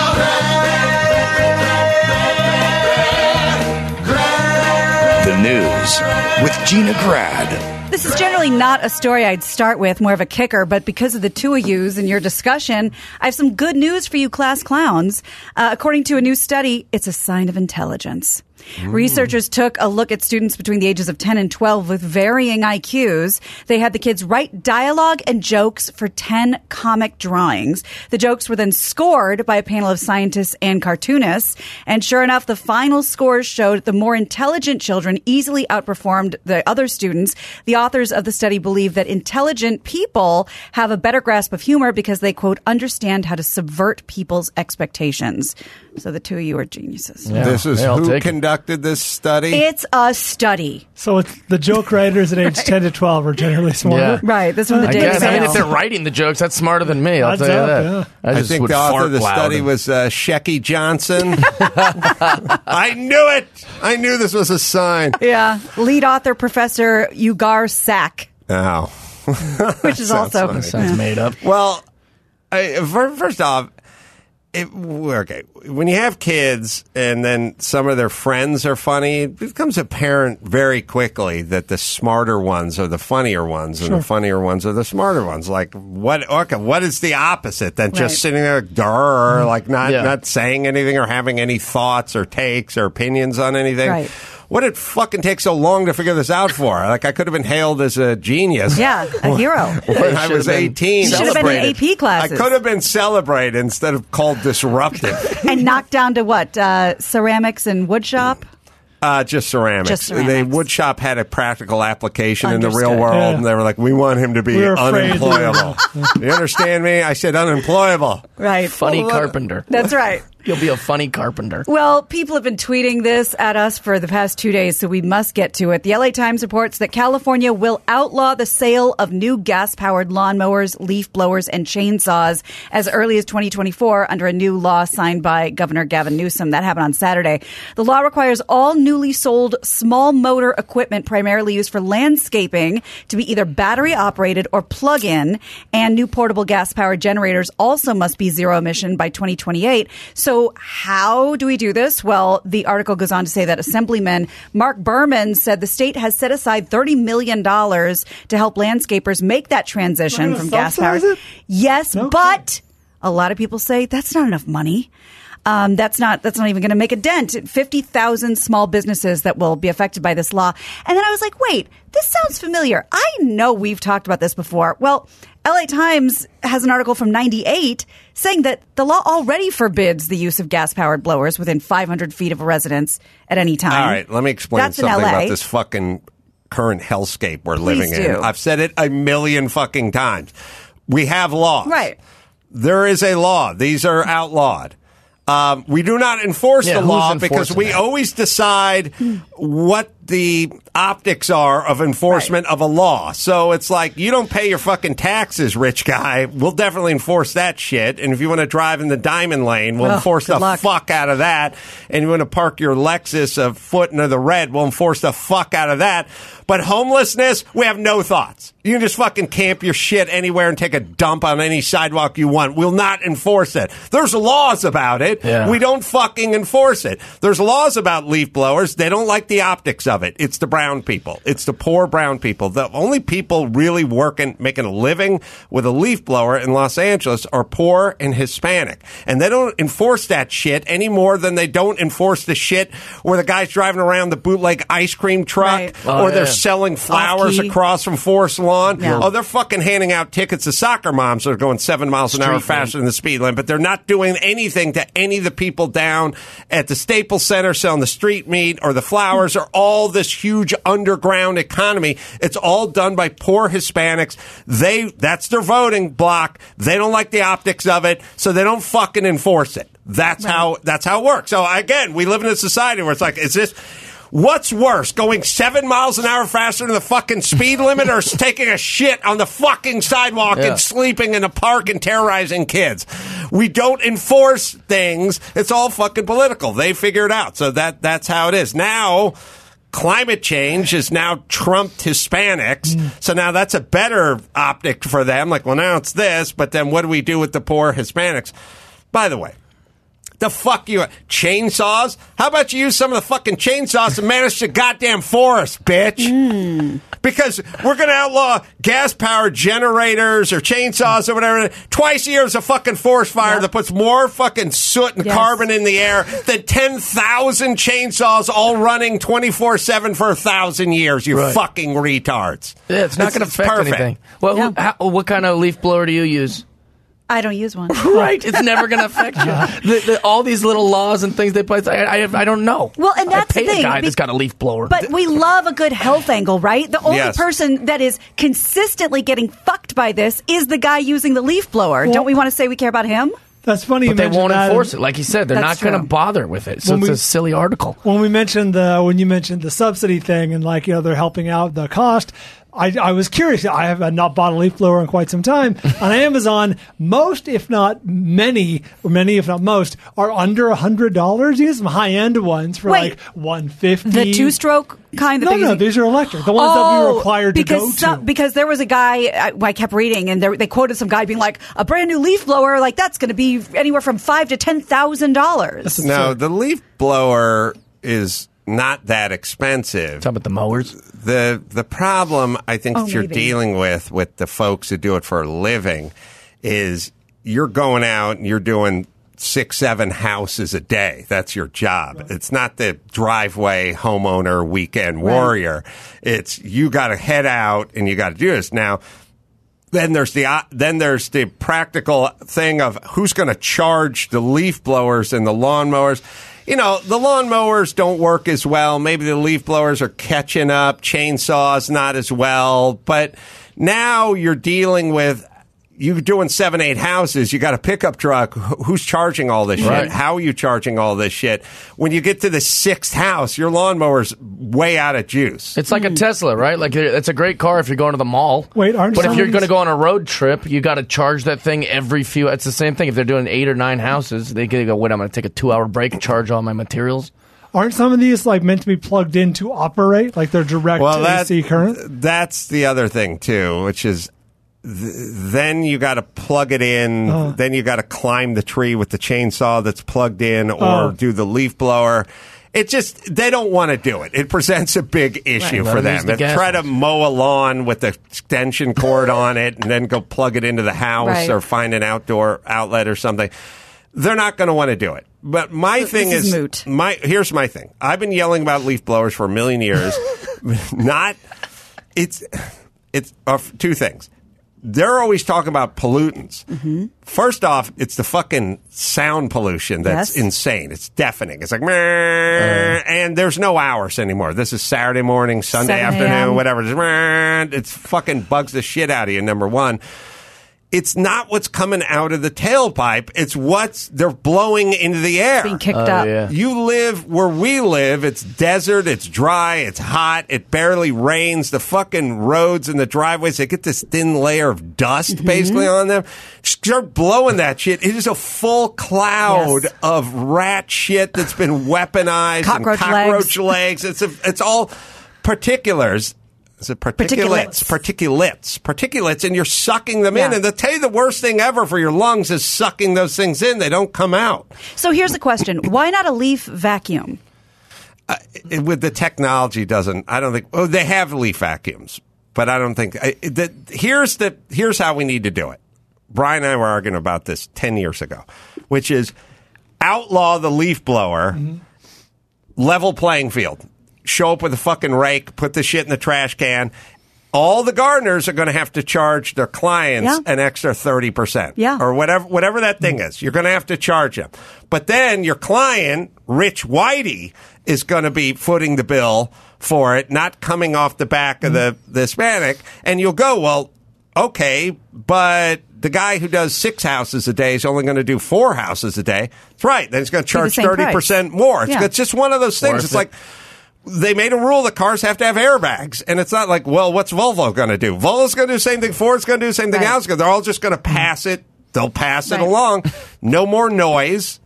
Grad. The news with Gina Grad. This is generally not a story I'd start with, more of a kicker, but because of the two of yous and your discussion, I have some good news for you class clowns. According to a new study, it's a sign of intelligence. Researchers took a look at students between the ages of 10 and 12 with varying IQs. They had the kids write dialogue and jokes for 10 comic drawings. The jokes were then scored by a panel of scientists and cartoonists. And sure enough, the final scores showed the more intelligent children easily outperformed the other students. The authors of the study believe that intelligent people have a better grasp of humor because they, quote, understand how to subvert people's expectations. So the two of you are geniuses. Yeah, this is who conducted this study? It's a study. So it's the joke writers at age 10 to 12 are generally smarter. Yeah. Right. This is the data. I mean, if they're writing the jokes, that's smarter than me. I'll tell you that. Yeah. I think the author of the study was Shecky Johnson. I knew it. I knew this was a sign. Yeah. Lead author, Professor Ugar Sack. Oh. Which is also funny. Sounds made up. Well, first off, okay, when you have kids and then some of their friends are funny, it becomes apparent very quickly that the smarter ones are the funnier ones and the funnier ones are the smarter ones. Like, what is the opposite than just sitting there, like not saying anything or having any thoughts or takes or opinions on anything? Right. What did fucking take so long to figure this out for? Like, I could have been hailed as a genius. Yeah, a hero. When I was 18. You should have been in AP classes. I could have been celebrated instead of called disruptive. And knocked down to what? Ceramics and woodshop? Just ceramics. The wood shop had a practical application in the real Understood. world, and they were like, we want him to be unemployable. You understand me? I said unemployable. Right. Funny carpenter. That's right. You'll be a funny carpenter. Well, people have been tweeting this at us for the past 2 days, so we must get to it. The LA Times reports that California will outlaw the sale of new gas-powered lawnmowers, leaf blowers, and chainsaws as early as 2024 under a new law signed by Governor Gavin Newsom. That happened on Saturday. The law requires all newly sold small motor equipment primarily used for landscaping to be either battery-operated or plug-in, and new portable gas-powered generators also must be zero-emission by 2028. So how do we do this? Well, the article goes on to say that Assemblyman Mark Berman said the state has set aside $30 million to help landscapers make that transition from gas-powered. Yes, okay. But a lot of people say that's not enough money. That's not even going to make a dent. 50,000 small businesses that will be affected by this law. And then I was like, wait, this sounds familiar. I know we've talked about this before. Well, LA Times has an article from 98 saying that the law already forbids the use of gas-powered blowers within 500 feet of a residence at any time. All right, let me explain something about this fucking current hellscape we're living Please in. do. I've said it a million fucking times. We have laws. Right. There is a law. These are outlawed. We do not enforce the law because we always decide what the optics are of enforcement of a law. So it's like, you don't pay your fucking taxes, rich guy. We'll definitely enforce that shit. And if you want to drive in the diamond lane, we'll enforce the fuck out of that. And you want to park your Lexus a foot into the red, we'll enforce the fuck out of that. But homelessness, we have no thoughts. You can just fucking camp your shit anywhere and take a dump on any sidewalk you want. We'll not enforce it. There's laws about it. Yeah. We don't fucking enforce it. There's laws about leaf blowers. They don't like the optics of it. It's the brown people. It's the poor brown people. The only people really working, making a living with a leaf blower in Los Angeles are poor and Hispanic. And they don't enforce that shit any more than they don't enforce the shit where the guy's driving around the bootleg ice cream truck or they're selling flowers across from Forest Lawn. Yeah. Oh, they're fucking handing out tickets to soccer moms that are going 7 miles an hour faster than the speed limit, but they're not doing anything to any of the people down at the Staples Center selling the street meat or the flowers or all this huge underground economy. It's all done by poor Hispanics. That's their voting block. They don't like the optics of it, so they don't fucking enforce it. That's how it works. So again, we live in a society where it's like, what's worse, going 7 miles an hour faster than the fucking speed limit or taking a shit on the fucking sidewalk and sleeping in a park and terrorizing kids? We don't enforce things. It's all fucking political. They figure it out. So that's how it is. Now, climate change has now trumped Hispanics. So now that's a better optic for them. Like, well, now it's this, but then what do we do with the poor Hispanics? By the way, the fuck you? Chainsaws? How about you use some of the fucking chainsaws to manage the goddamn forest, bitch? Because we're going to outlaw gas-powered generators or chainsaws or whatever. Twice a year is a fucking forest fire that puts more fucking soot and carbon in the air than 10,000 chainsaws all running 24/7 for 1,000 years, you fucking retards. Yeah, it's not going to affect anything. Well, what kind of leaf blower do you use? I don't use one. Right. It's never going to affect you. All these little laws and things they place, I don't know. Well, and that's I pay the thing. A guy that's got a leaf blower. But we love a good health angle, right? The only person that is consistently getting fucked by this is the guy using the leaf blower. Don't we want to say we care about him? That's funny. But they won't enforce it. Like you said, they're not going to bother with it. So it's a silly article. When you mentioned the subsidy thing and they're helping out the cost, I was curious. I have not bought a leaf blower in quite some time. On Amazon, most, if not many, if not most, are under $100. You get some high-end ones for like $150. The two-stroke kind? No, these are electric. The ones that we were required to go to. Because there was a guy, I kept reading, and they quoted some guy being like, a brand new leaf blower, like that's going to be anywhere from $5,000 to $10,000. No, the leaf blower is not that expensive. Talk about the mowers. The problem I think that you're dealing with the folks who do it for a living is you're going out and you're doing 6-7 houses a day. That's your job. Right. It's not the driveway homeowner weekend warrior. It's you got to head out and you got to do this. Now, then there's the practical thing of who's going to charge the leaf blowers and the lawnmowers. The lawnmowers don't work as well. Maybe the leaf blowers are catching up. Chainsaws not as well. But now you're dealing with you doing 7-8 houses. You got a pickup truck. Who's charging all this shit? How are you charging all this shit? When you get to the 6th house, your lawnmower's way out of juice. It's like a Tesla, right? Like it's a great car if you're going to the mall. But if you're going to go on a road trip, you got to charge that thing every few. It's the same thing. If they're doing 8 or 9 houses, they can go. Wait, I'm going to take a 2-hour break and charge all my materials. Aren't some of these meant to be plugged in to operate, like they're direct AC current? That's the other thing too, which is. Then you got to plug it in. Then you got to climb the tree with the chainsaw that's plugged in, or do the leaf blower. It just they don't want to do it. It presents a big issue for them. Try to mow a lawn with the extension cord on it, and then go plug it into the house or find an outdoor outlet or something. They're not going to want to do it. But my thing is moot. Here's my thing. I've been yelling about leaf blowers for a million years. It's two things. they're always talking about pollutants. First off, it's the fucking sound pollution that's insane. It's deafening. It's like, meh, and there's no hours anymore. This is Saturday morning, Sunday afternoon, whatever. It's fucking bugs the shit out of you, number one. It's not what's coming out of the tailpipe. It's what's they're blowing into the air. Being kicked up. Yeah. You live where we live. It's desert. It's dry. It's hot. It barely rains. The fucking roads and the driveways, they get this thin layer of dust basically on them. Start blowing that shit. It is a full cloud of rat shit that's been weaponized. Cockroach legs. It's all particulars. Is it particulates? Particulates, and you're sucking them in. And they'll tell you the worst thing ever for your lungs is sucking those things in. They don't come out. So here's the question. Why not a leaf vacuum? With the technology, I don't think, they have leaf vacuums, but I don't think, here's how we need to do it. Brian and I were arguing about this 10 years ago, which is outlaw the leaf blower, level playing field. Show up with a fucking rake, put the shit in the trash can. All the gardeners are going to have to charge their clients an extra 30%. Yeah. Or whatever that thing is. You're going to have to charge them. But then your client, Rich Whitey, is going to be footing the bill for it, not coming off the back of the Hispanic. And you'll go, well, okay, but the guy who does 6 houses a day is only going to do 4 houses a day. That's right. Then he's going to charge 30% more. It's just one of those things. It's like, they made a rule that cars have to have airbags. And it's not like, well, what's Volvo going to do? Volvo's going to do the same thing. Ford's going to do the same thing. They're all just going to pass it. They'll pass it along. No more noise.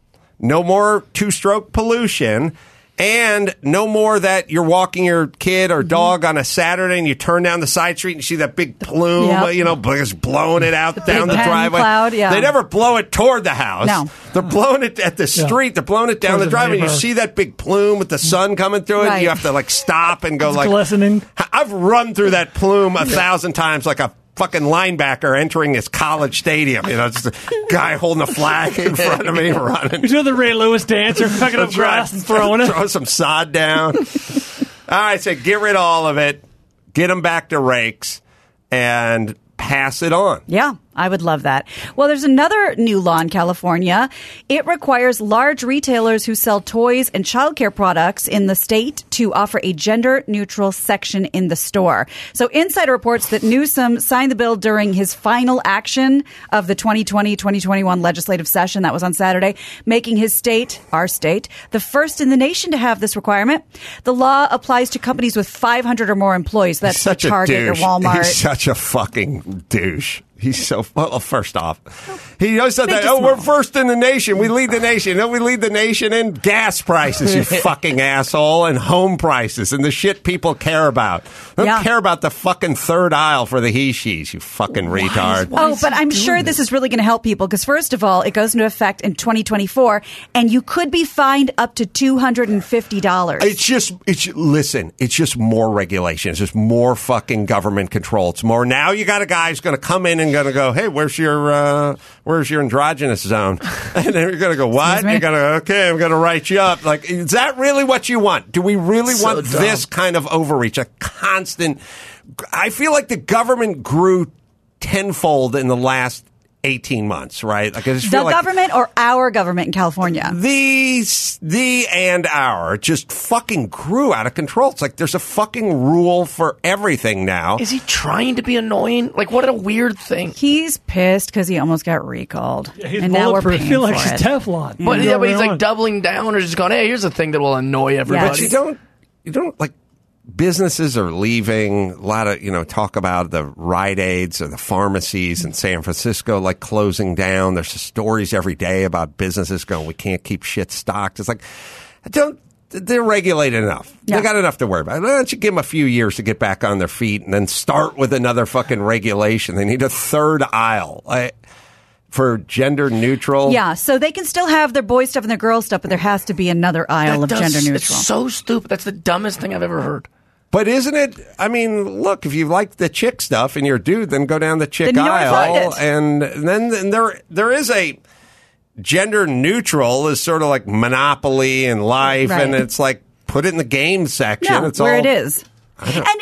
No more two-stroke pollution. And no more that you're walking your kid or dog on a Saturday and you turn down the side street and you see that big plume, just blowing it out down the driveway. Cloud, They never blow it toward the house. No. They're blowing it at the street. They're blowing it down the driveway. And you see that big plume with the sun coming through it. And you have to stop and go glistening. I've run through that plume 1,000 times like a fucking linebacker entering his college stadium. Just a guy holding a flag in front of me running. You do the Ray Lewis dance. You're picking up grass and throwing it. Throw some sod down. All right, so get rid of all of it. Get them back to rakes and pass it on. Yeah, I would love that. Well, there's another new law in California. It requires large retailers who sell toys and childcare products in the state to offer a gender-neutral section in the store. So Insider reports that Newsom signed the bill during his final action of the 2020-2021 legislative session. That was on Saturday, making his state, our state, the first in the nation to have this requirement. The law applies to companies with 500 or more employees. That's like Target or Walmart. He's such a fucking douche. He's so, first off, he always said that, we're first in the nation. We lead the nation. We lead the nation in gas prices, you fucking asshole, and home prices and the shit people care about. They don't care about the fucking third aisle for the he-she's, you fucking retard. But I'm sure this is really going to help people because, first of all, it goes into effect in 2024, and you could be fined up to $250. It's just more regulation. It's just more fucking government control. It's more, now you got a guy who's going to come in and going to go, hey, where's your androgynous zone? And then you're going to go, what? You're going to go, okay, I'm going to write you up. Like, is that really what you want? Do we really want this kind of overreach? A constant. I feel like the government grew tenfold in the last 18 months, right? Like, I just feel government or our government in California? The and our just fucking grew out of control. It's like there's a fucking rule for everything now. Is he trying to be annoying? Like, what a weird thing. He's pissed because he almost got recalled. Yeah, he's and now we're paying I feel like for she's it. Teflon. But he's like doubling down or just going, hey, here's a thing that will annoy everybody. But you don't like, businesses are leaving. A lot of, talk about the Rite Aids or the pharmacies in San Francisco, like closing down. There's stories every day about businesses going, we can't keep shit stocked. It's like, they're regulated enough. Yeah. They got enough to worry about. Why don't you give them a few years to get back on their feet and then start with another fucking regulation? They need a third aisle. For gender neutral? Yeah, so they can still have their boy stuff and their girl stuff, but there has to be another aisle of gender neutral. It's so stupid. That's the dumbest thing I've ever heard. But isn't it? I mean, look, if you like the chick stuff and you're a dude, then go down the chick aisle. And then there is a gender neutral is sort of like Monopoly and Life, and it's like put it in the game section. Yeah, it's where all, it is. And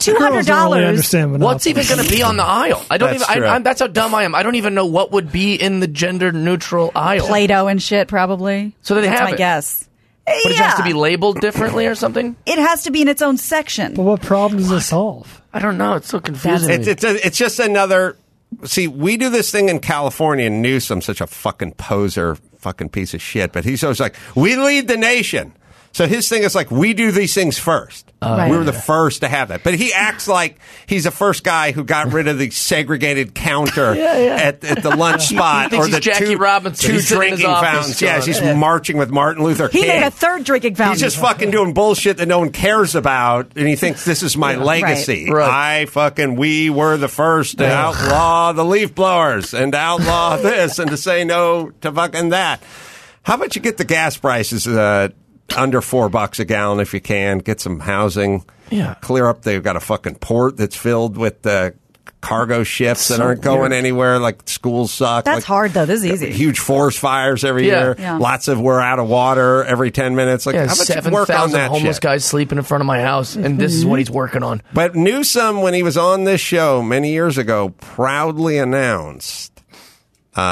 Girls don't really understand What's even Monopoly. going to be on the aisle? I don't That's even. true. That's how dumb I am. I don't even know what would be in the gender neutral aisle. Play-Doh and shit, probably. So they That's have my it. guess. But it has to be labeled differently or something. It has to be in its own section. But what problem does it solve? I don't know. It's so confusing. It's just another. See, we do this thing in California, and Newsom's such a fucking poser, fucking piece of shit. But he's always like, we lead the nation. So his thing is like, we do these things first. Right. We were the first to have that. But he acts like he's the first guy who got rid of the segregated counter at the lunch spot thinks or the he's Jackie Robinson. two He's sitting in his drinking office fountains. Yeah, going, he's yeah. marching with Martin Luther He King. made a third drinking fountain. He's just fucking doing bullshit that no one cares about, and he thinks this is my legacy. Right. We were the first to outlaw the leaf blowers and to outlaw this and to say no to fucking that. How about you get the gas prices under $4 a gallon if you can? Get some housing. Yeah. Clear up. They've got a fucking port that's filled with cargo ships that aren't going anywhere. Like schools suck. That's hard though. This is easy. Huge forest fires every Yeah. year. Yeah. Lots of we're out of water every 10 minutes. Like, Yeah, how about you work on 7,000 that homeless shit? guys sleeping in front of my house, and this is what he's working on. But Newsom, when he was on this show many years ago, proudly announced, when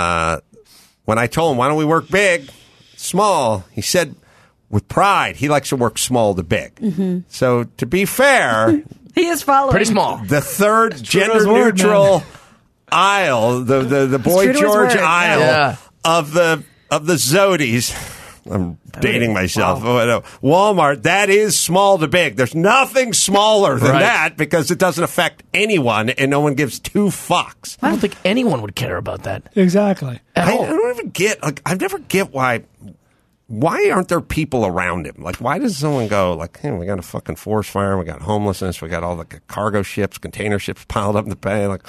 I told him, why don't we work big, small, he said with pride, he likes to work small to big. So to be fair, He is following. Pretty small. the third to his gender word, neutral man. aisle, the Boy true to his George word, aisle yeah. of the Zodies. I'm dating myself. Walmart, that is small to big. There's nothing smaller than Right. that because it doesn't affect anyone and no one gives two fucks. I don't think anyone would care about that Exactly. at I all. don't even get, I never get why aren't there people around him? Like, why does someone go, like, hey, we got a fucking forest fire, we got homelessness, we got all the cargo ships, container ships piled up in the bay, like,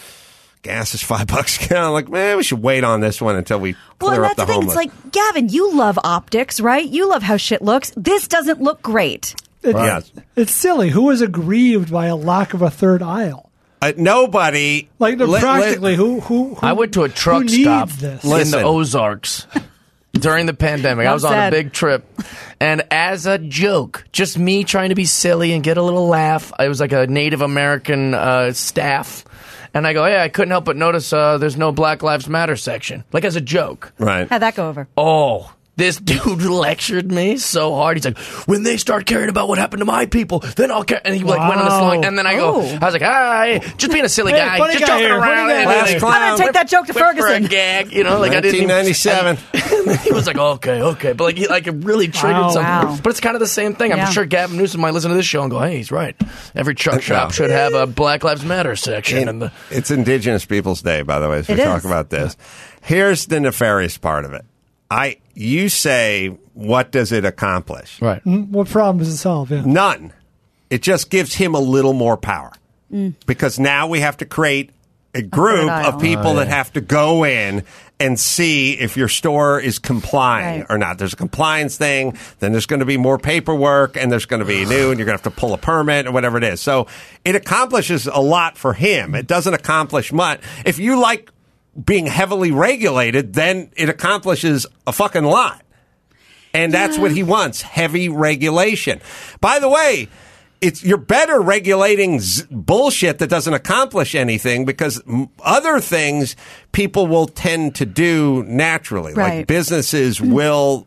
gas is $5 a gallon. Like, man, we should wait on this one until we Well, clear and up that's the the thing. homeless. It's like, Gavin, you love optics, right? You love how shit looks. This doesn't look great. Yes. It's silly. Who is aggrieved by a lack of a third aisle? Nobody. Like practically, who? I went to a truck who needs stop this? in Listen. the Ozarks during the pandemic. I was on a sad. big trip. And as a joke, just me trying to be silly and get a little laugh, I was like a Native American staff. And I go, hey, I couldn't help but notice there's no Black Lives Matter section. Like as a joke. Right. How'd that go over? Oh, this dude lectured me so hard. He's like, when they start caring about what happened to my people, then I'll care. And he like went on this long. And then I go, Oh. I was like, hi, just being a silly Hey, guy, funny just guy joking here, funny around. guy And here. then Last they- clown. I'm gonna take that joke to whip for a Ferguson. gag, you know, like I didn't. 1997. He was like, okay, but like he like it really triggered Wow. something. Wow. But it's kind of the same thing. Yeah. I'm sure Gavin Newsom might listen to this show and go, hey, he's right. Every truck shop should have a Black Lives Matter section. And the It's Indigenous Peoples Day, by the way, as we It talk is. about this. Here's the nefarious part of it. You say, what does it accomplish? right. What problem does it solve? Yeah. None. It just gives him a little more power. Because now we have to create a group aisle. of people that have to go in and see if your store is complying Right. or not. There's a compliance thing, then there's going to be more paperwork, and there's going to be new, and you're going to have to pull a permit or whatever it is. So it accomplishes a lot for him. It doesn't accomplish much. If you like being heavily regulated, then it accomplishes a fucking lot. And that's what he wants, heavy regulation. By the way, you're better regulating bullshit that doesn't accomplish anything because other things people will tend to do naturally. Like Right. businesses will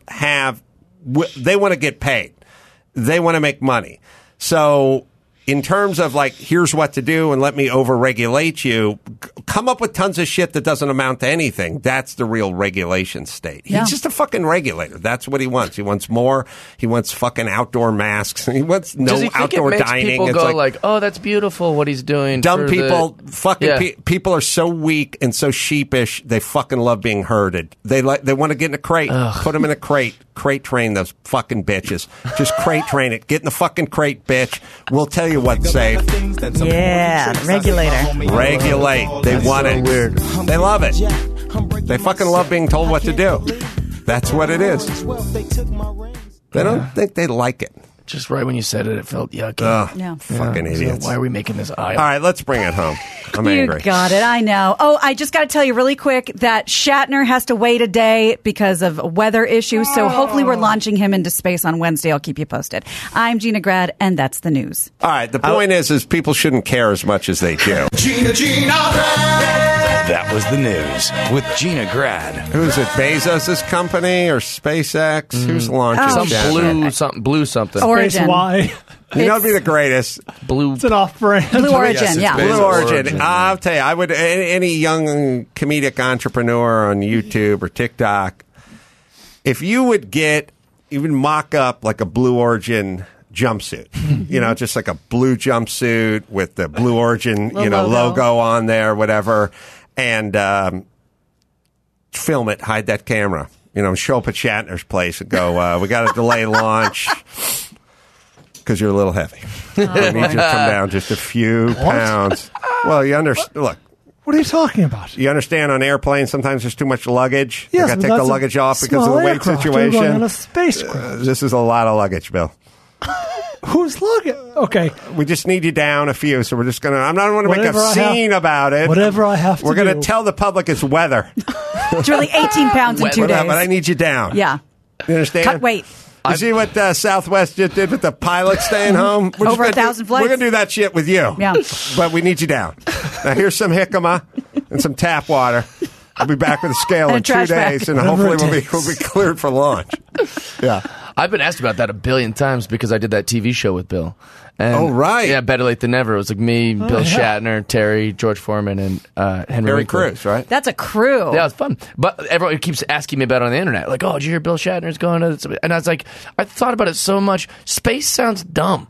they want to get paid. They want to make money. So in terms of like, here's what to do and let me over-regulate you, come up with tons of shit that doesn't amount to anything. That's the real regulation state. Yeah. He's just a fucking regulator. That's what he wants. He wants more. He wants fucking outdoor masks. He wants no Does he think outdoor it makes dining. people It's go like, oh, that's beautiful what he's doing? dumb for people, the-" fucking Yeah. people are so weak and so sheepish. They fucking love being herded. They want to get in a crate. Put them in a crate. Crate train those fucking bitches. Just crate train it. Get in the fucking crate, bitch. We'll tell you what's safe. Yeah, the regulator. Regulate. They want it. Weird. They love it. They fucking love being told what to do. That's what it is. They don't think they like it. Just right when you said it, it felt yucky. Yeah. Fucking idiots. So why are we making this aisle? All right, let's bring it home. I'm You angry. got it. I know. Oh, I just got to tell you really quick that Shatner has to wait a day because of weather issues. So hopefully we're launching him into space on Wednesday. I'll keep you posted. I'm Gina Grad, and that's the news. All right, the point is people shouldn't care as much as they do. Gina Grad. That was the news with Gina Grad. Who's it? Bezos' company or SpaceX? Who's launching Some Shatner? blue something. Origin. Why? You know, it'd be the greatest. Blue. It's an off-brand. Blue Origin, Yes, it's yeah. Bezos. Blue Origin. Origin. I'll tell you, I would any young comedic entrepreneur on YouTube or TikTok, if you would get even mock up like a Blue Origin jumpsuit, just like a blue jumpsuit with the Blue Origin, logo on there, whatever, and film it, hide that camera, show up at Shatner's place and go, we got to delay launch. Because you're a little heavy. I need you to come down just a few pounds. Well, you understand. Look, What are you talking about? you understand on airplanes sometimes there's too much luggage. Yes, You got to but take the that's a luggage off because of small the weight aircraft. We're situation. going on a spacecraft. This is a lot of luggage, Bill. Who's luggage? Okay. We just need you down a few, so we're just going to... I'm not going to make Whatever a I have- scene about it. Whatever I have to We're going to do. tell the public it's weather. It's really 18 pounds in 2 days. But I need you down. Yeah. You understand? Cut weight. You see what Southwest just did with the pilots staying home? We're just Over gonna 1,000 flights. We're going to do that shit with you. Yeah. But we need you down. Now, here's some jicama and some tap water. I'll be back with a scale And a in 2 trash bag. days, and Whatever hopefully it we'll be cleared for launch. Yeah. I've been asked about that a billion times because I did that TV show with Bill. And, Oh, right. Yeah, Better Late Than Never. It was like me, Bill Shatner, Terry, George Foreman, and Henry Harry Winkler. Cruz, right? That's a crew. Yeah, it's fun. But everyone keeps asking me about it on the internet. Like, oh, did you hear Bill Shatner's going to... And I was like, I thought about it so much. Space sounds dumb.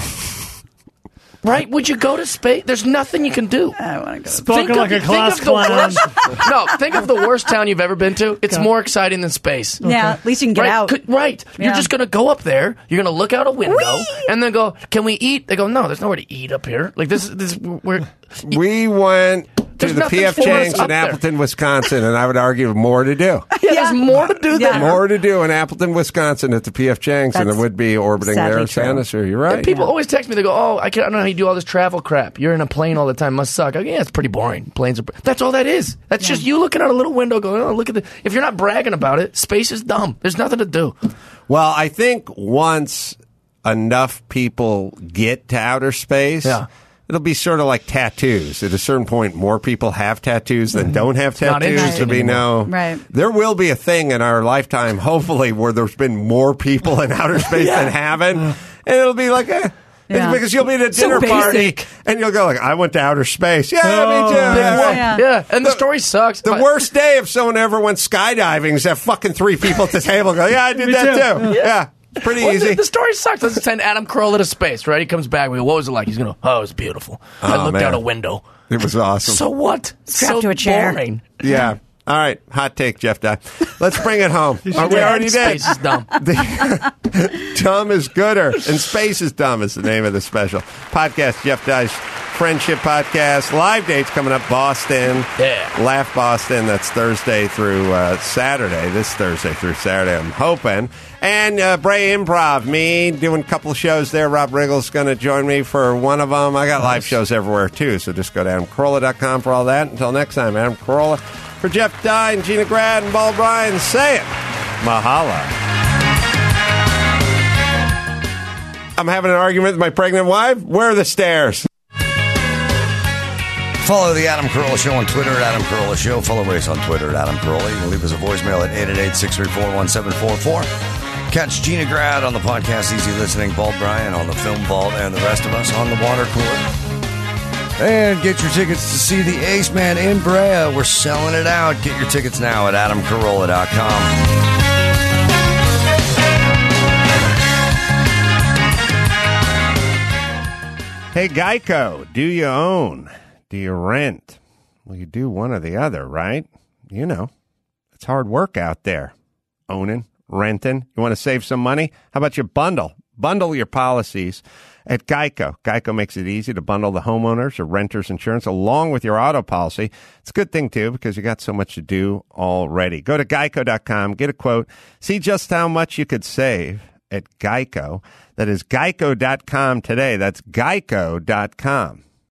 Right? Would you go to space? There's nothing you can do. I want to go. Spoken like a class think of the clown. worst, No, think of the worst town you've ever been to. It's more exciting than space. Yeah, at least you can get Right? out. Right. Yeah. You're just going to go up there. You're going to look out a window and then go, can we eat? They go, no, there's nowhere to eat up here. Like this we're... We went to There's the nothing P.F. for us Chang's up in there. Appleton, Wisconsin, and I would argue more to do. Yeah, there's more to do there. More to do in Appleton, Wisconsin at the P.F. Chang's than there That's would be orbiting there in sadly true. Santa. You're right. And people always text me. They go, "Oh, I don't know how you do all this travel crap. You're in a plane all the time. Must suck." I go, yeah, it's pretty boring. Planes are. That's all that is. That's just you looking out a little window, going, "Oh, look at the." If you're not bragging about it, space is dumb. There's nothing to do. Well, I think once enough people get to outer space, it'll be sort of like tattoos. At a certain point, more people have tattoos than don't have not tattoos. interesting There'll be no. Right. There will be a thing in our lifetime, hopefully, where there's been more people in outer space than haven't, and it'll be like Yeah. because you'll be at a So dinner party basic. and you'll go like, "I went to outer space." Yeah, me too. Yeah. Yeah, and the story sucks. The worst day if someone ever went skydiving is have fucking 3 people at the table go, "Yeah, I did Me that too. too." Yeah. Pretty Well, easy. The story sucks. Let's send Adam Carolla to space, right? He comes back. We go, what was it like? He's going to, oh, it was beautiful. I looked man. out a window. It was awesome. So what? Strapped so to a chair. boring. Yeah. All right. Hot take, Jeff Dye. Let's bring it home. We already did. Space is dumb. Dumb is gooder. And Space is Dumb is the name of the special. Podcast, Jeff Dye's Friendship Podcast. Live dates coming up, Boston. Yeah. Laugh Boston. That's Thursday through Saturday. This Thursday through Saturday, I'm hoping. And Bray Improv. Me doing a couple of shows there. Rob Riggle's going to join me for one of them. I got live shows everywhere, too. So just go to AdamCarolla.com for all that. Until next time, Adam Carolla. For Jeff Dye and Gina Grad and Ball Bryan, say it. Mahala. I'm having an argument with my pregnant wife. Where are the stairs? Follow the Adam Carolla Show on Twitter at Adam Carolla Show. Follow Race on Twitter at Adam Carolla. You can leave us a voicemail at 888-634-1744. Catch Gina Grad on the podcast Easy Listening, Bald Bryan on the Film Vault, and the rest of us on the water cooler. And get your tickets to see the Ace Man in Brea. We're selling it out. Get your tickets now at AdamCarolla.com. Hey, Geico, do you own? Do you rent? Well, you do one or the other, right? You know, it's hard work out there. Owning, renting. You want to save some money? How about you bundle? Bundle your policies at Geico. Geico makes it easy to bundle the homeowners or renters insurance along with your auto policy. It's a good thing, too, because you got so much to do already. Go to geico.com, get a quote, see just how much you could save. at Geico. That is geico.com today. That's geico.com.